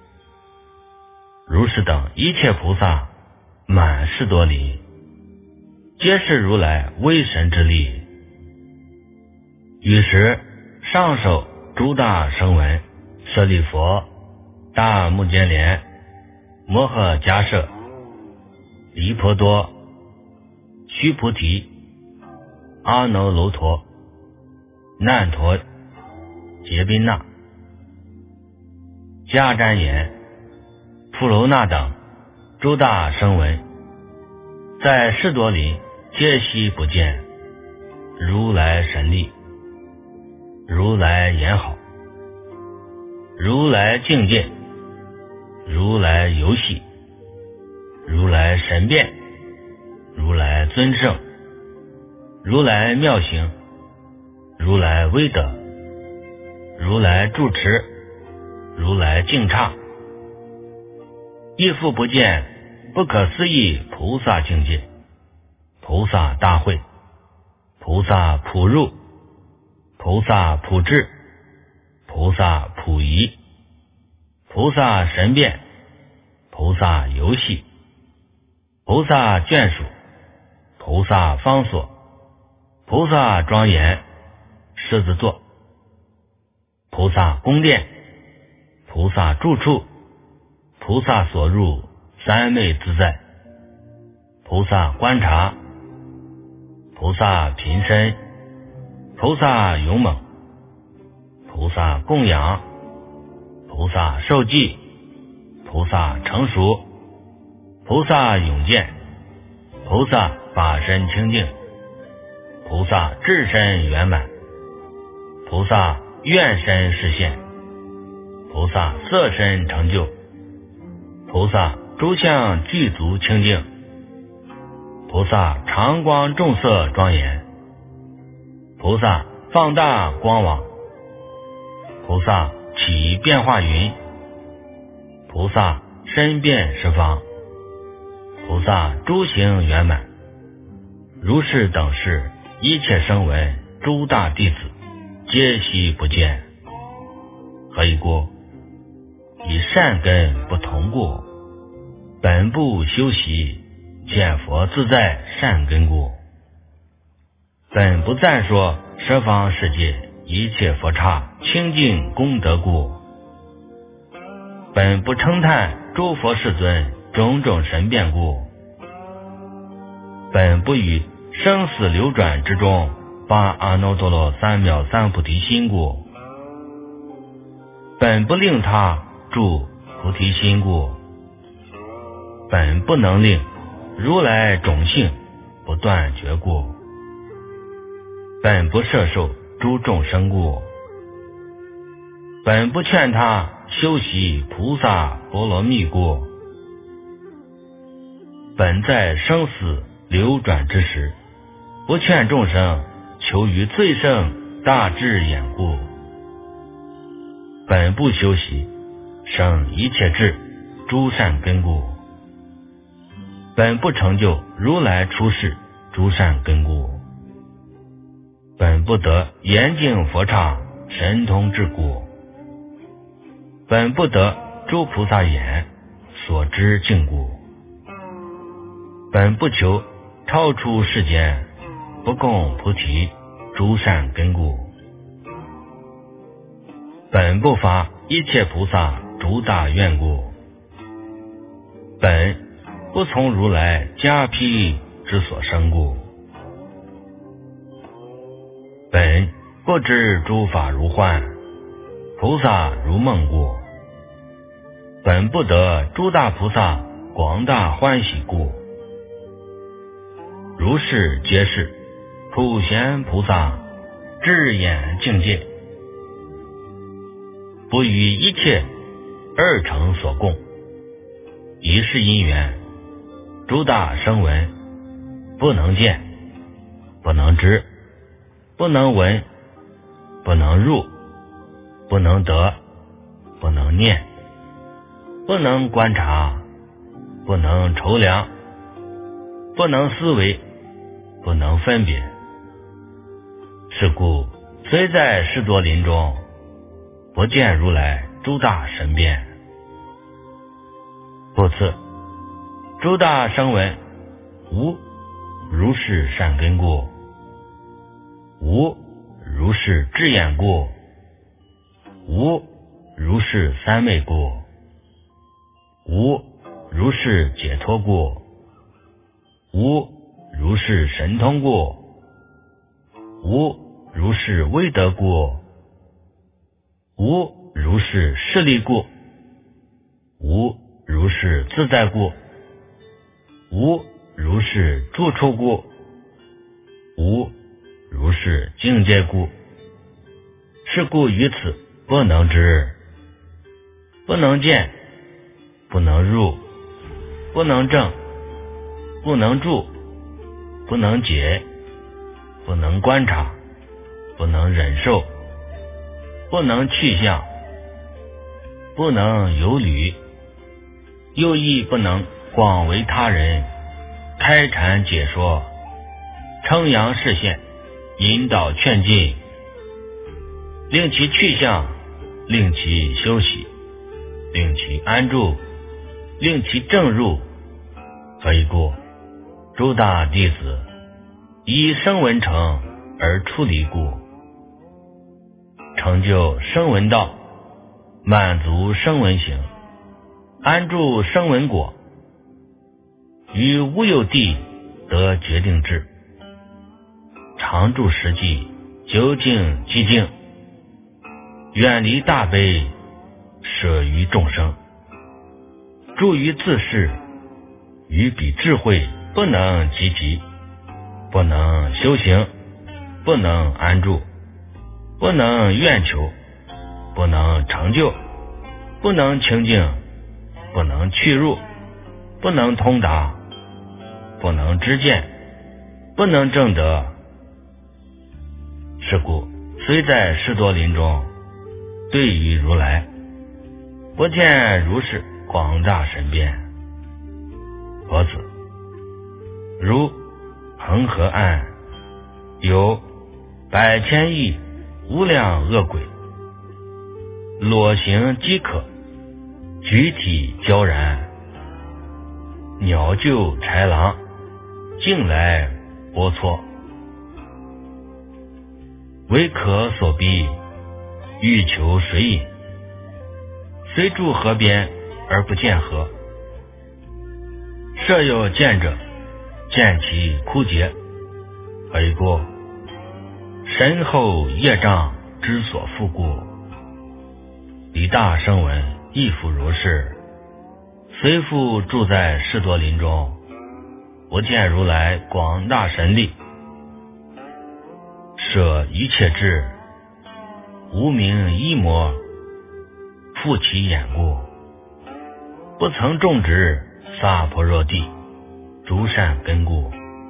Speaker 1: 如是等一切菩萨满十多里，皆是如来威神之力。于是上首诸大声闻舍利佛、大目犍连、摩诃迦摄、离婆多、须菩提、阿耨楼陀、难陀、劫宾那、迦旃延、富楼那等诸大声闻，在十多里皆悉不见如来神力， 如来言好，如来境界，如来游戏，如来神变，如来尊胜，如来妙行，如来威德，如来住持，如来净刹，亦复不见不可思议菩萨境界，菩萨大会，菩萨普入，菩萨普智，菩萨普仪，菩萨神变，菩萨游戏，菩萨眷属，菩萨方所，菩萨庄严，狮子座，菩萨宫殿，菩萨住处，菩萨所入三昧自在，菩萨观察，菩萨平身，菩萨勇猛，菩萨供养，菩萨受记，菩萨成熟，菩萨永见，菩萨法身清净，菩萨智身圆满，菩萨愿身实现，菩萨色身成就，菩萨诸相具足清净，菩萨常光众色庄严，菩萨放大光网，菩萨起变化云，菩萨身遍十方，菩萨诸行圆满，如是等事一切声闻诸大弟子皆悉不见。何以故？以善根不同故，本不修习见佛自在善根故，本不赞说十方世界一切佛刹清净功德故，本不称叹诸佛世尊种种神变故，本不于生死流转之中发阿耨多罗三藐三菩提心故，本不令他住菩提心故，本不能令如来种性不断绝故，本不摄受诸众生故，本不劝他修习菩萨波罗蜜故，本在生死流转之时不劝众生求于最胜大智眼故，本不修习生一切智诸善根故，本不成就如来出世诸善根故，本不得严净佛刹神通智故，本不得诸菩萨眼所知境故，本不求超出世间不共菩提诸善根故，本不发一切菩萨诸大愿故，本不从如来迦毗之所生故，本不知诸法如幻，菩萨如梦故，本不得诸大菩萨广大欢喜故，如是皆是普贤菩萨智眼境界，不与一切二乘所共，一是因缘诸大声闻不能见，不能知，不能闻，不能入，不能得，不能念，不能观察，不能筹量，不能思维，不能分别。是故虽在世多林中不见如来诸大神变。故次诸大声闻无如是善根故，无如是智眼故，无如是三昧故，无如是解脱故，无如是神通故，无如是威德故，无如是势力故，无如是自在故，无如是住处故，无如是境界故， 是故于此不能知，不能见，不能入，不能证，不能住，不能解，不能观察，不能忍受，不能去向，不能有履，又亦不能广为他人开阐解说，称扬示现，引导劝进，令其去向，令其休息，令其安住，令其正入。何以故？诸大弟子以声闻成而出离故，成就声闻道，满足声闻行，安住声闻果，于无有地得决定智，常住实际，究竟寂静，远离大悲，舍于众生，住于自是，于彼智慧不能及及，不能修行，不能安住，不能愿求，不能成就，不能清净，不能去入，不能通达，不能知见，不能证得。是故虽在士多林中，对于如来，不见如是广大神变。佛子，如恒河岸有百千亿无量恶鬼，裸形饥渴，举体骄然，鸟就豺狼，径来龌龊，为渴所逼，欲求水饮，虽住河边而不见河，设有见者，见其枯竭。何以故？身后业障之所附故。彼大声闻亦复如是，虽复住在士多林中，不见如来广大神力，舍一切智，无名一魔覆其眼故，不曾种植萨婆若地诸善根故。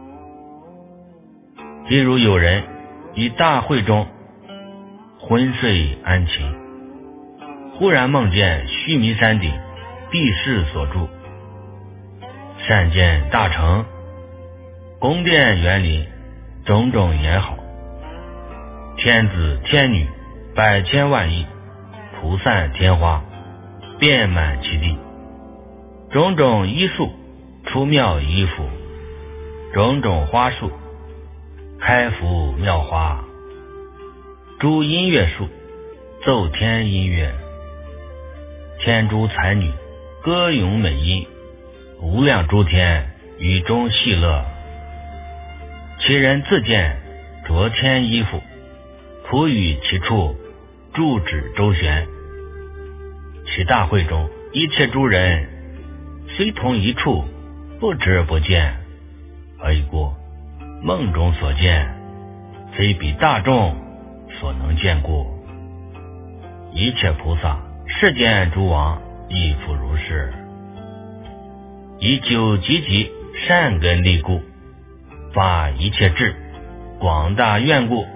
Speaker 1: 譬如有人于大会中昏睡安寝，忽然梦见须弥山顶地势所住，善见大城，宫殿园林，种种严好，天子天女百千万亿，菩萨天花遍满其地，种种衣树出妙衣服，种种花树开敷妙花，诸音乐树奏天音乐，天诸才女歌咏美音，无量诸天与中戏乐。其人自见着天衣服，普与其处，住止周旋。其大会中一切诸人虽同一处，不知不见。何以故？梦中所见，非彼大众所能见故。一切菩萨世间诸王亦复如是，以九积极善根力故，发一切智广大愿故，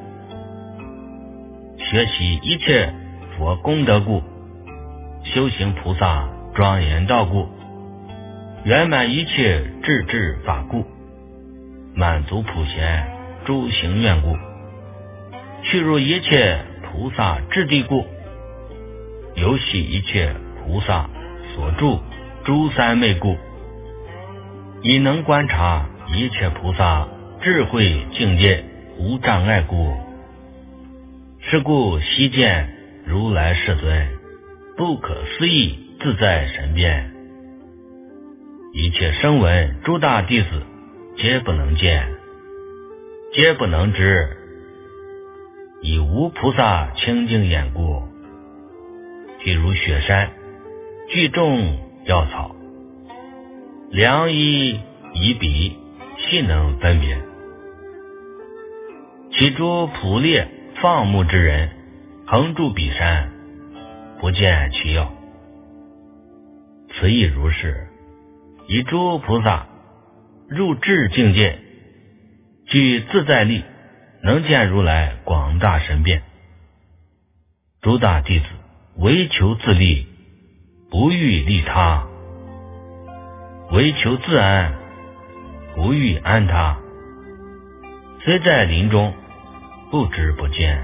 Speaker 1: 学习一切佛功德故，修行菩萨庄严道故，圆满一切智智法故，满足普贤诸行愿故，去入一切菩萨智地故，游戏一切菩萨所住诸三昧故，以能观察一切菩萨智慧境界无障碍故。是故悉见如来世尊不可思议自在神变，一切声闻诸大弟子皆不能见，皆不能知，以无菩萨清净眼故。譬如雪山聚众药草，良医以彼细能分别，其诸捕猎放牧之人横住彼山，不见其要。此亦如是，以诸菩萨入智境界，具自在力，能见如来广大神变。诸大弟子唯求自利，不欲利他；唯求自安，不欲安他。虽在林中，不知不见。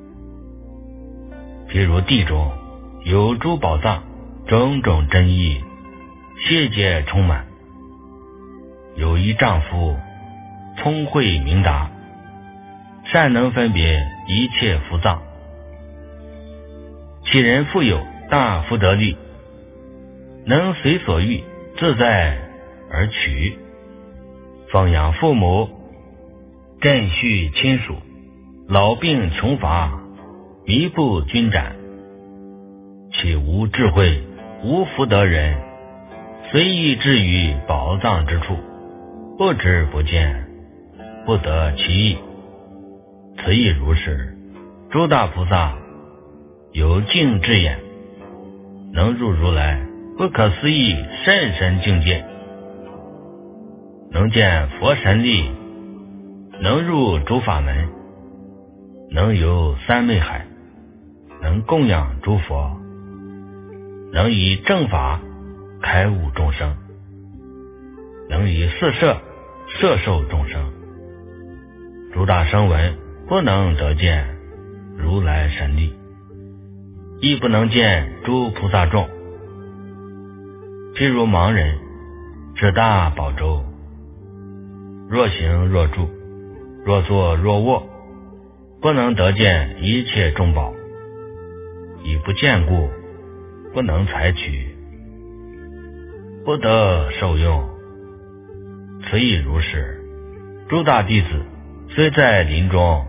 Speaker 1: 譬如地中有诸宝藏，种种珍异，谢皆充满。有一丈夫，聪慧明达，善能分别一切福藏。其人富有大福德力，能随所欲自在而取，奉养父母，赡恤亲属，老病穷乏，弥补均展。其无智慧无福德人，随意置于宝藏之处，不知不见，不得其意。此亦如是，诸大菩萨有净智眼，能入如来不可思议甚深境界，能见佛神力，能入诸法门，能游三昧海，能供养诸佛，能以正法开悟众生，能以四摄摄受众生。诸大声闻不能得见如来神力，亦不能见诸菩萨众。譬如盲人持大宝舟，若行若住，若坐若卧，不能得见一切众宝，以不见故，不能采取，不得受用。此亦如是，诸大弟子虽在林中，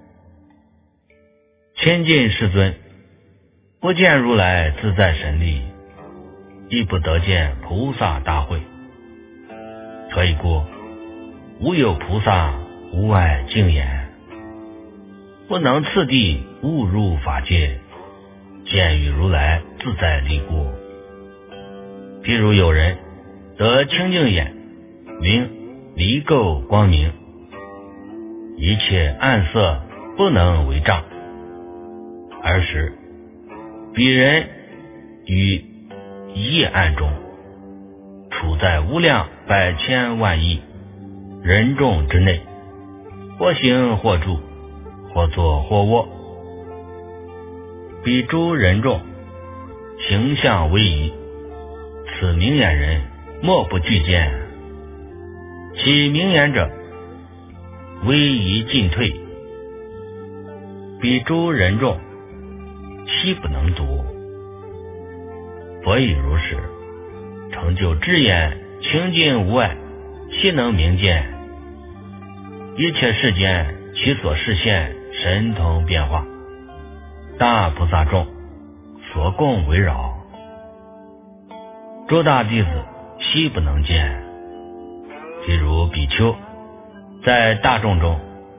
Speaker 1: 亲近世尊，不见如来自在神力，亦不得见菩萨大会。所以故，无有菩萨无碍净眼，不能次第误入法界，见与如来自在力故。譬如有人得清净眼，名离垢光明，一切暗色不能为障。尔时彼人于夜暗中，处在无量百千万亿人众之内，或行或住，或坐或卧。彼诸人众形象威仪，此明眼人莫不具见。其明眼者威仪进退，彼诸人众悉不能读。佛亦如是，成就智眼清净无碍，悉能明见一切世间其所示现神通变化，大菩萨众所共围绕。诸大弟子悉不能见。譬如比丘在大众中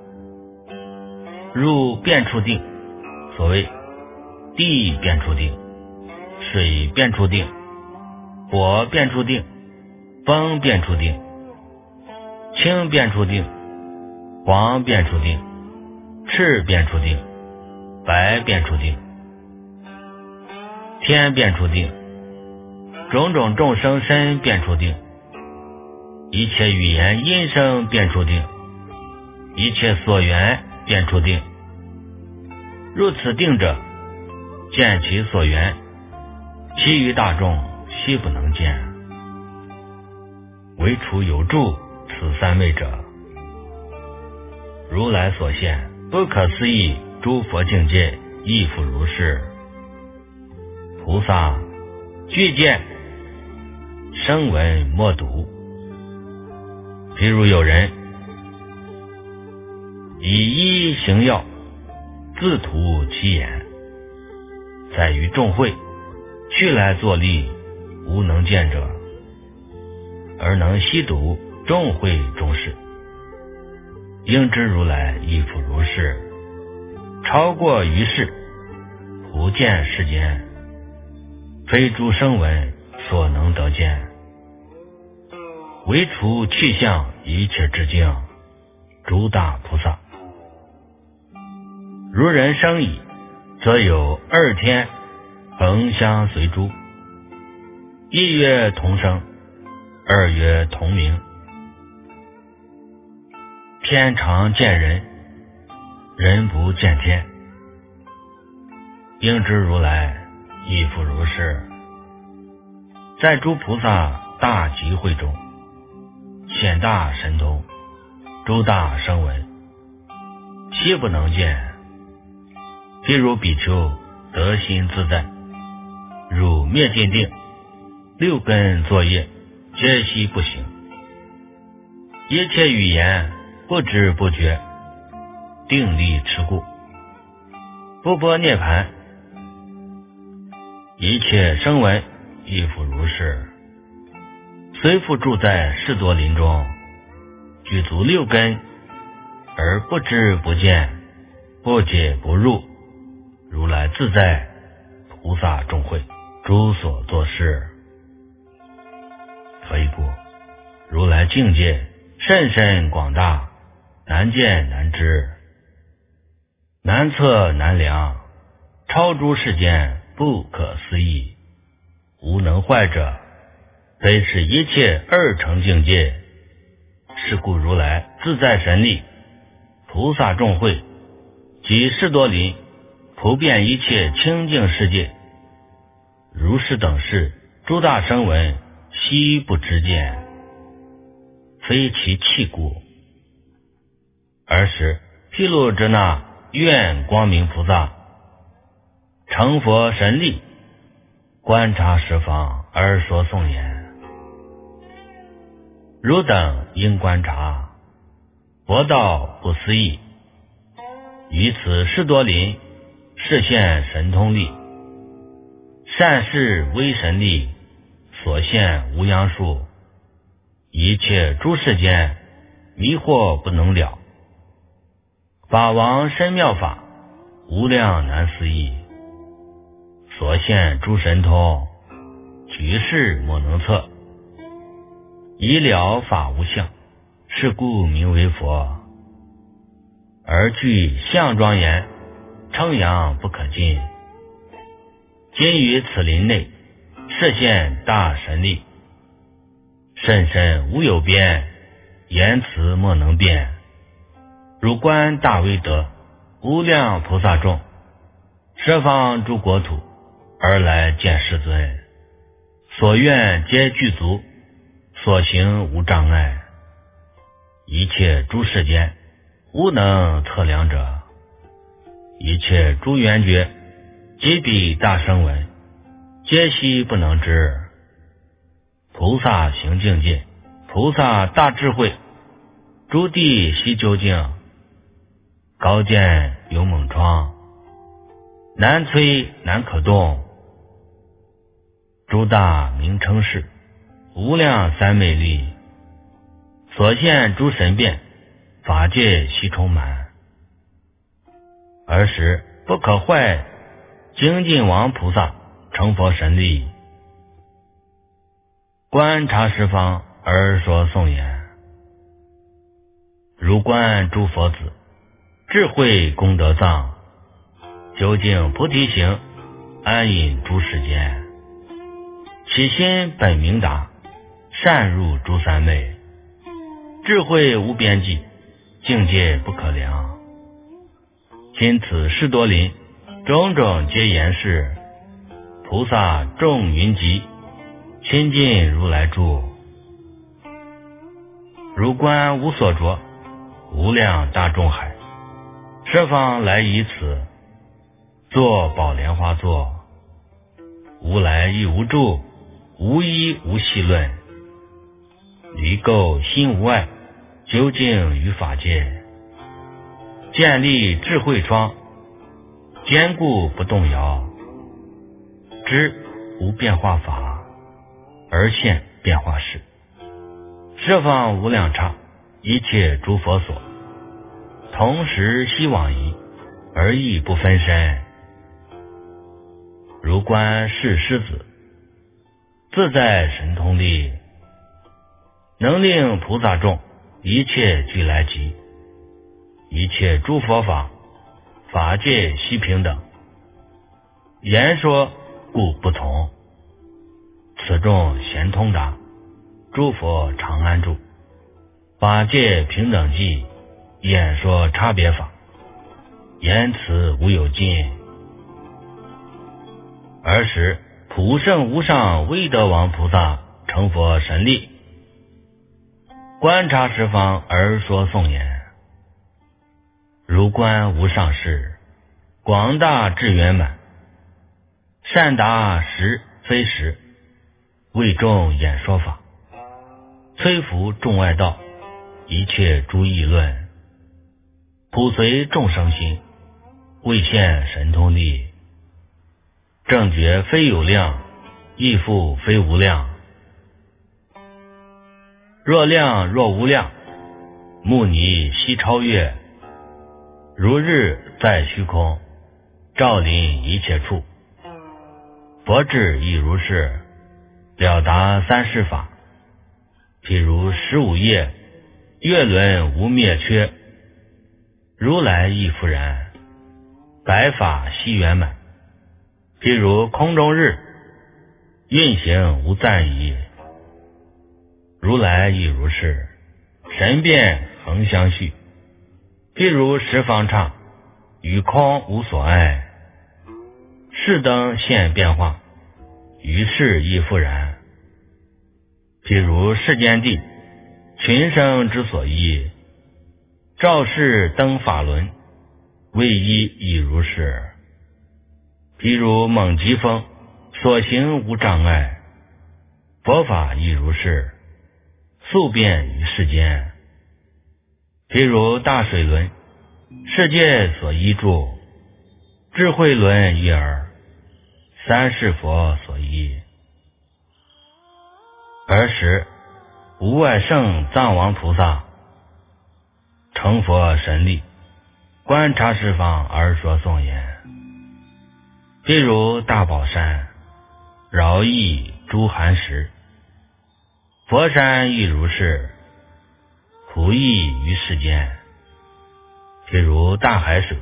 Speaker 1: 入变处定，所谓地变处定、水变处定、火变处定、风变处定、青变处定、黄变处定、赤变处定、白变处定、天变处定，种种众生身变处定，一切语言音声变处定，一切所缘变处定。入此定者，见其所缘，其余大众悉不能见。唯除有住此三昧者，如来所现不可思议诸佛境界亦复如是。菩萨具见声闻莫睹。譬如有人以一行药自涂其眼，在于众会，去来作力，无能见者，而能悉睹众会中事。应知如来亦复如是，超过于世， 不见世间，非诸声闻所能得见，唯除去向一切之境，诸大菩萨。如人生矣，则有二天恒相随诸，一曰同生，二曰同名。天常见人，人不见天。应知如来亦复如是。在诸菩萨大集会中，显大神通，诸大声闻，悉不能见。譬如比丘得心自在，如灭尽定，六根作业皆悉不行，一切语言不知不觉，定力持故，不波涅盘。一切声闻亦复如是，虽复住在士多林中，具足六根，而不知不见，不解不入，如来自在菩萨众会，诸所作事。非故如来境界甚深广大，难见难知，难测难量，超诸世间，不可思议。无能坏者，非是一切二乘境界。是故如来自在神力，菩萨众会及士多林，普遍一切清净世界，如是等事，诸大声闻悉不知见，非其器故。尔时毗卢遮那愿光明菩萨成佛神力，观察十方而说颂言：汝等应观察，佛道不思议。于此士多林示现神通力，善事威神力，所现无量数，一切诸世间迷惑不能了。法王深妙法，无量难思议，所现诸神通，举世莫能测。以了法无相，是故名为佛。而具相庄严，称扬不可尽。今于此林内示现大神力，甚深无有边，言辞莫能辩。汝观大威德，无量菩萨众，十方诸国土而来见世尊，所愿皆具足，所行无障碍。一切诸世间无能测量者，一切诸缘觉及彼大声闻，皆悉不能知。菩萨行境界，菩萨大智慧，诸地悉究竟，高见有猛疮，难摧难可动。诸大名称是，无量三昧力，所现诸神变，法界悉充满。尔时不可坏精进王菩萨成佛神力，观察十方而说颂言：如观诸佛子，智慧功德藏，究竟菩提行，安隐诸世间。起心本明达，善入诸三昧，智慧无边际，境界不可量。今此士多林，种种皆言是，菩萨众云集，亲近如来住。如观无所着，无量大众海，十方来以此，作宝莲花座，无来亦无住，无依无系论，离垢心无碍，究竟于法界，建立智慧窗，坚固不动摇。知无变化法，而现变化事。十方无量刹，一切诸佛所，同时悉往矣，而亦不分身。 如观世狮子，自在神通力，能令菩萨众一切俱来集，一切诸佛法，法界悉平等，言说故不同。此众咸通达，诸佛常安住，法界平等际，演说差别法，言辞无有尽。尔时普圣无上威德王菩萨成佛神力，观察十方而说颂言：如观无上士，广大智圆满，善达实非实，为众演说法，摧伏众外道，一切诸议论，普随众生心，为现神通力，正觉非有量，亦复非无量。若量若无量，目尼悉超越，如日在虚空，照临一切处。佛智亦如是，了达三世法。譬如十五夜，月轮无灭缺，如来亦复然，百法悉圆满。譬如空中日，运行无暂疑，如来亦如是，神变恒相续。譬如十方刹，与空无所碍，是灯现变化，于是亦复然。譬如世间地，群生之所依，照世灯法轮，为一亦如是。譬如猛疾风，所行无障碍，佛法亦如是，速变于世间。譬如大水轮，世界所依住，智慧轮一耳，三世佛所依。尔时无外圣藏王菩萨成佛神力，观察十方而说颂言：譬如大宝山，饶益诸寒食，佛山亦如是，普益于世间。譬如大海水，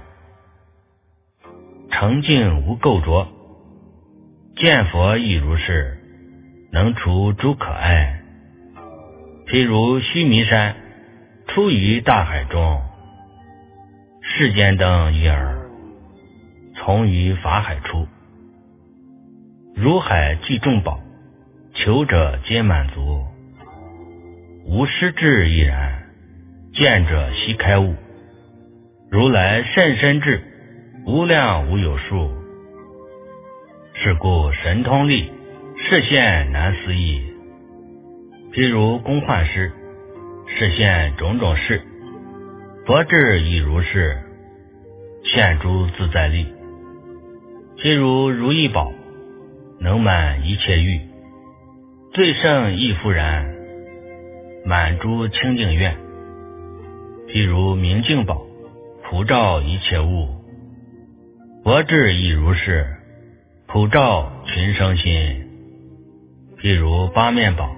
Speaker 1: 澄净无垢浊，见佛亦如是，能除诸可爱。譬如须弥山，出于大海中，世间灯一耳，从于法海出。如海济众宝，求者皆满足，无失智亦然，见者悉开悟。如来甚深智，无量无有数，是故神通力，示现难思议。譬如公幻师，示现种种事，佛智亦如是，现诸自在力。譬如如意宝，能满一切欲，最胜亦复然，满诸清净愿。譬如明镜宝，普照一切物，佛智亦如是，普照群生心。譬如八面宝，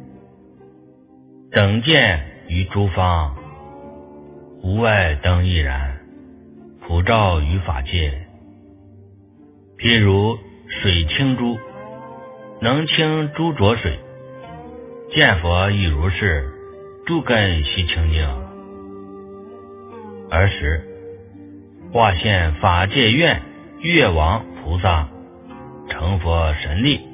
Speaker 1: 等见于诸方，无外灯亦然，普照于法界。譬如水清珠，能清诸浊水，见佛亦如是，诸根悉清净。尔时化现法界愿月王菩萨成佛神力，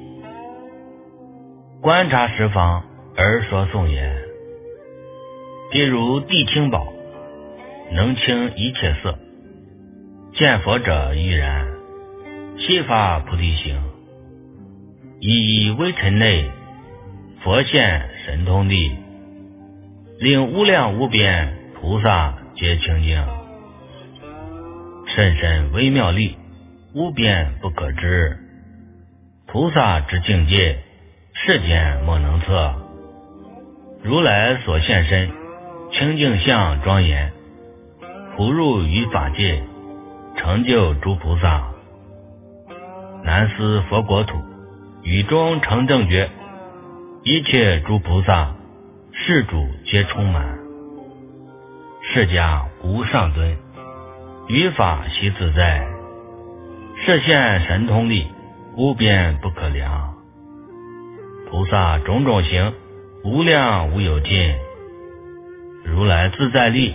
Speaker 1: 观察十方而说颂言：譬如地清宝，能清一切色，见佛者亦然，悉发菩提行。一一微尘内，佛现神通力，令无量无边菩萨皆清净。甚深微妙力，无边不可知，菩萨之境界，世间莫能测。如来所现身，清净相庄严，普入于法界，成就诸菩萨。 南思佛国土，宇中成正觉，一切诸菩萨世主皆充满。释迦无上尊，于法悉自在，示现神通力，无边不可量。菩萨种种行，无量无有尽。如来自在力，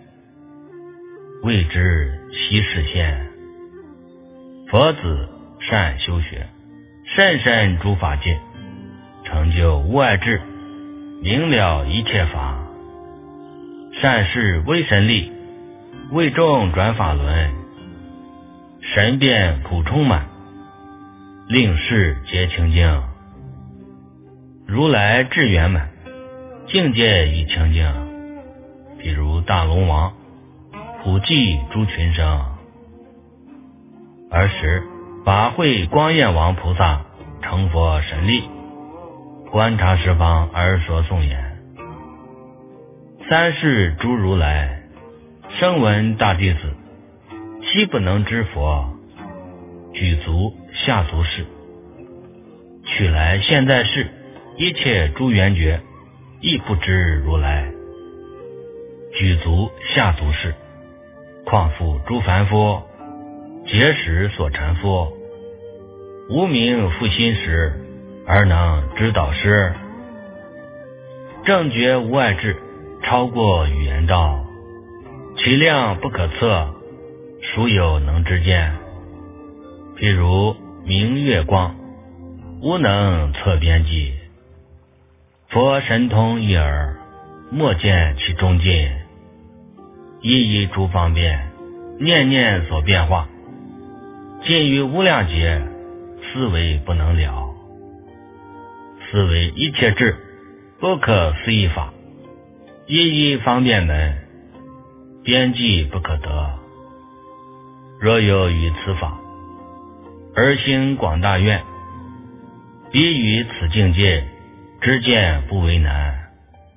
Speaker 1: 谓之悉示现。佛子善修学，甚深诸法界，成就无碍智，明了一切法。善事威神力，为众转法轮，神变普充满，令世皆清净。如来智圆满，境界亦清净。譬如大龙王普济诸群生。尔时法会光焰王菩萨成佛神力，观察十方而说颂言：三世诸如来，声闻大弟子，悉不能知佛，举足下足世，取来现在世，一切诸缘觉，亦不知如来。举足下足世，况复诸凡夫，结识所缠缚，无名复心识，而能知导师。正觉无碍智，超过语言道，其量不可测，孰有能知见？譬如明月光，无能测边际。佛神通一耳，莫见其中尽。一一诸方便，念念所变化，尽于无量劫，思维不能了。思维一切智，不可思议法，一一方便门，边际不可得。若有于此法，而行广大愿，彼于此境界，知见不为难。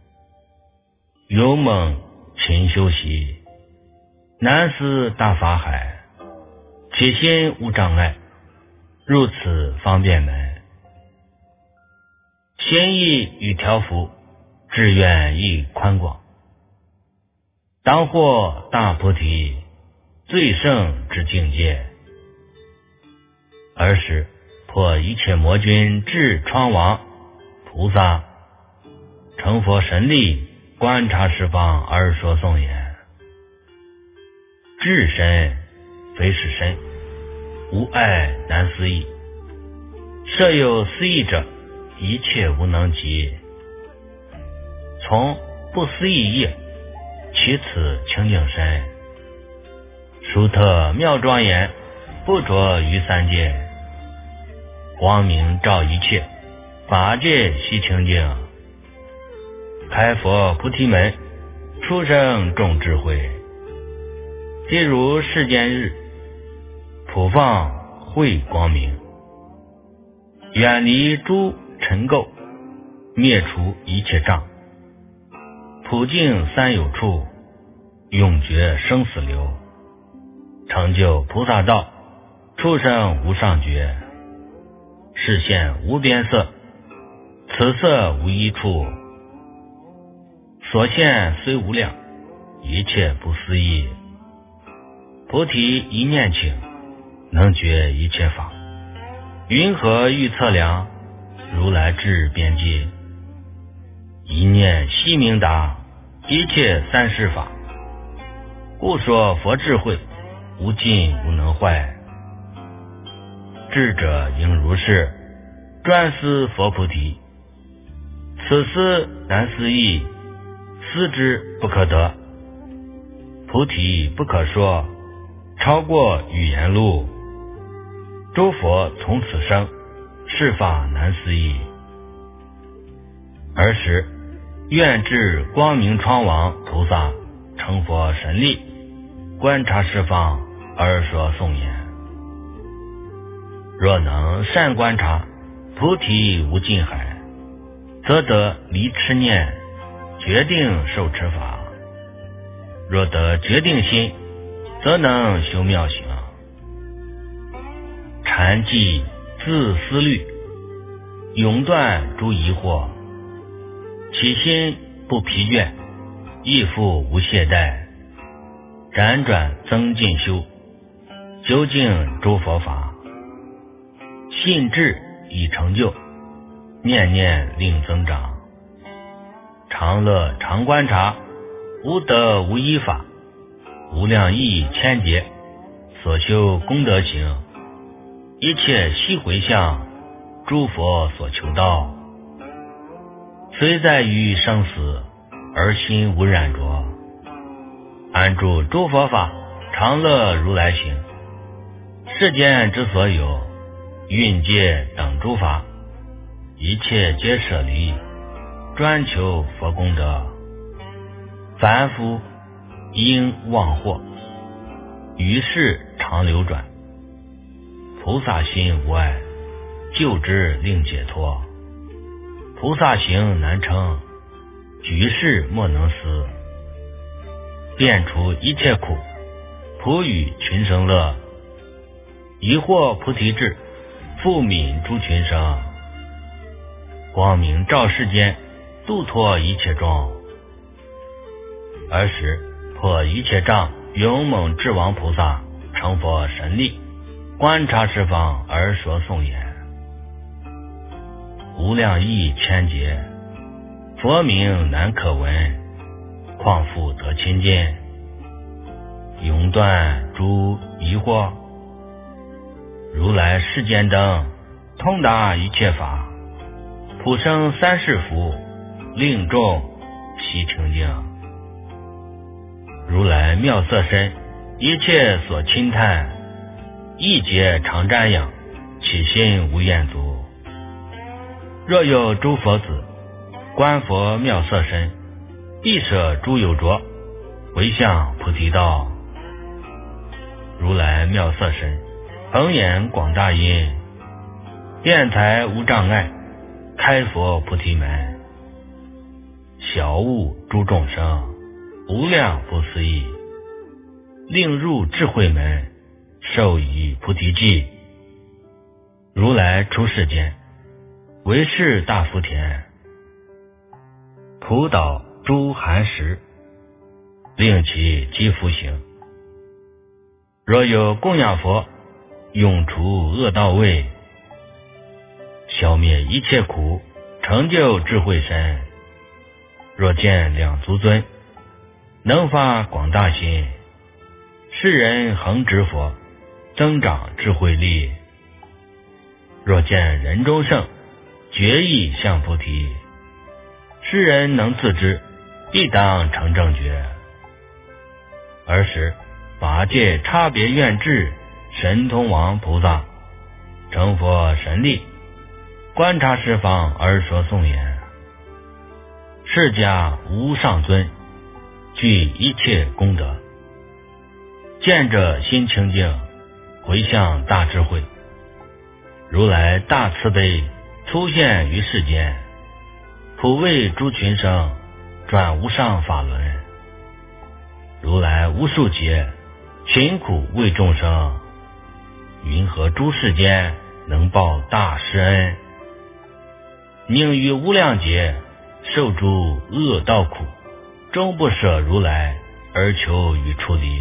Speaker 1: 勇猛勤修习，南思大法海，起心无障碍，入此方便门。心意与调伏，志愿亦宽广，当获大菩提，最胜之境界。尔时破一切魔君至疮王菩萨，成佛神力，观察十方而说颂言：至身非是身，无碍难思议。设有思议者，一切无能及。从不思议业，取此清净身。殊特妙庄严，不着于三界。光明照一切，法界悉清净。开佛菩提门，出生众智慧。譬如世间日，普放慧光明，远离诸尘垢，灭除一切障。普净三有处，永绝生死流。成就菩萨道，出生无上觉。示现无边色，此色无一处。所现虽无量，一切不思议。菩提一念请，能觉一切法。云何欲测量？如来智边际。一念悉明达，一切三世法。故说佛智慧，无尽无能坏。智者应如是，专思佛菩提。此思难思议，思之不可得。菩提不可说，超过语言路。诸佛从此生，是法难思议。尔时愿至光明疮王菩萨，成佛神力，观察十方而说颂言：若能善观察，菩提无尽海，则得离痴念，决定受持法。若得决定心，则能修妙行。 禅寂自思虑，永断诸疑惑，起心不疲倦，亦复无懈怠，辗转增进修，究竟诸佛法，信智已成就，念念令增长，常乐常观察，无德无依法，无量义千劫，所修功德行，一切悉回向诸佛所求道，虽在于生死，而心无染着，安住诸佛法，常乐如来行。世间之所有，蕴界等诸法，一切皆舍离，专求佛功德。凡夫应忘惑，于是常流转，菩萨心无碍，救之令解脱。菩萨行难称，举世莫能思，遍除一切苦，普与群生乐。疑惑菩提智，复悯诸群生，光明照世间，度脱一切众。尔时破一切障，勇猛智王菩萨成佛神力，观察十方而说颂言。无量亿千劫，佛名难可闻，况复得亲近，永断诸疑惑。如来世间灯，通达一切法，普生三世福，令众悉清净。如来妙色身，一切所亲叹，一劫常瞻仰，起心无厌足。若有诸佛子，观佛妙色身，必舍诸有着，回向菩提道。如来妙色身，恒演广大音，辩才无障碍，开佛菩提门，晓悟诸众生，无量不思议，令入智慧门，授以菩提记。如来出世间，为是大福田，普导诸寒食，令其积福行。若有供养佛，永除恶道味，消灭一切苦，成就智慧身。若见两足尊，能发广大心，世人恒执佛，增长智慧力。若见人中圣，决意向菩提，世人能自知，必当成正觉。尔时法界差别愿智神通王菩萨成佛神力，观察十方而说颂言。释迦无上尊，具一切功德，见者心清净，回向大智慧。如来大慈悲出现于世间，普为诸群生转无上法轮。如来无数劫勤苦为众生，云何诸世间能报大施恩？宁于无量劫受诸恶道苦，终不舍如来而求于出离。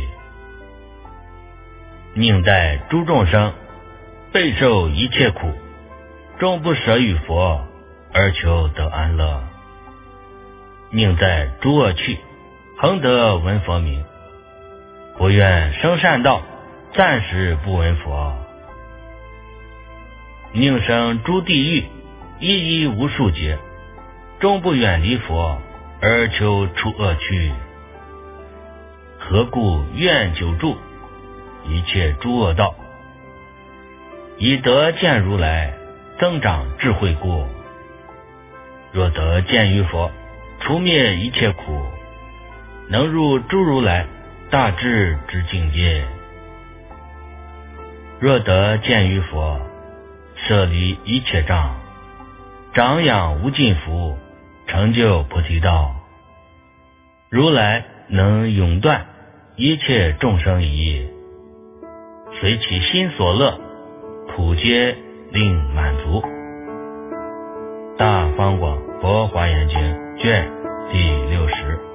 Speaker 1: 宁待诸众生备受一切苦，终不舍于佛而求得安乐。宁在诸恶趣，恒得闻佛名，不愿生善道，暂时不闻佛。宁生诸地狱，一一无数劫，终不远离佛而求出恶趣。何故愿久住一切诸恶道？以得见如来，增长智慧故。若得见于佛，除灭一切苦，能入诸如来大智之境界。若得见于佛，舍离一切障，长养无尽福，成就菩提道。如来能永断一切众生疑，随其心所乐， 苦皆令满足。大方广佛华严经卷第六十。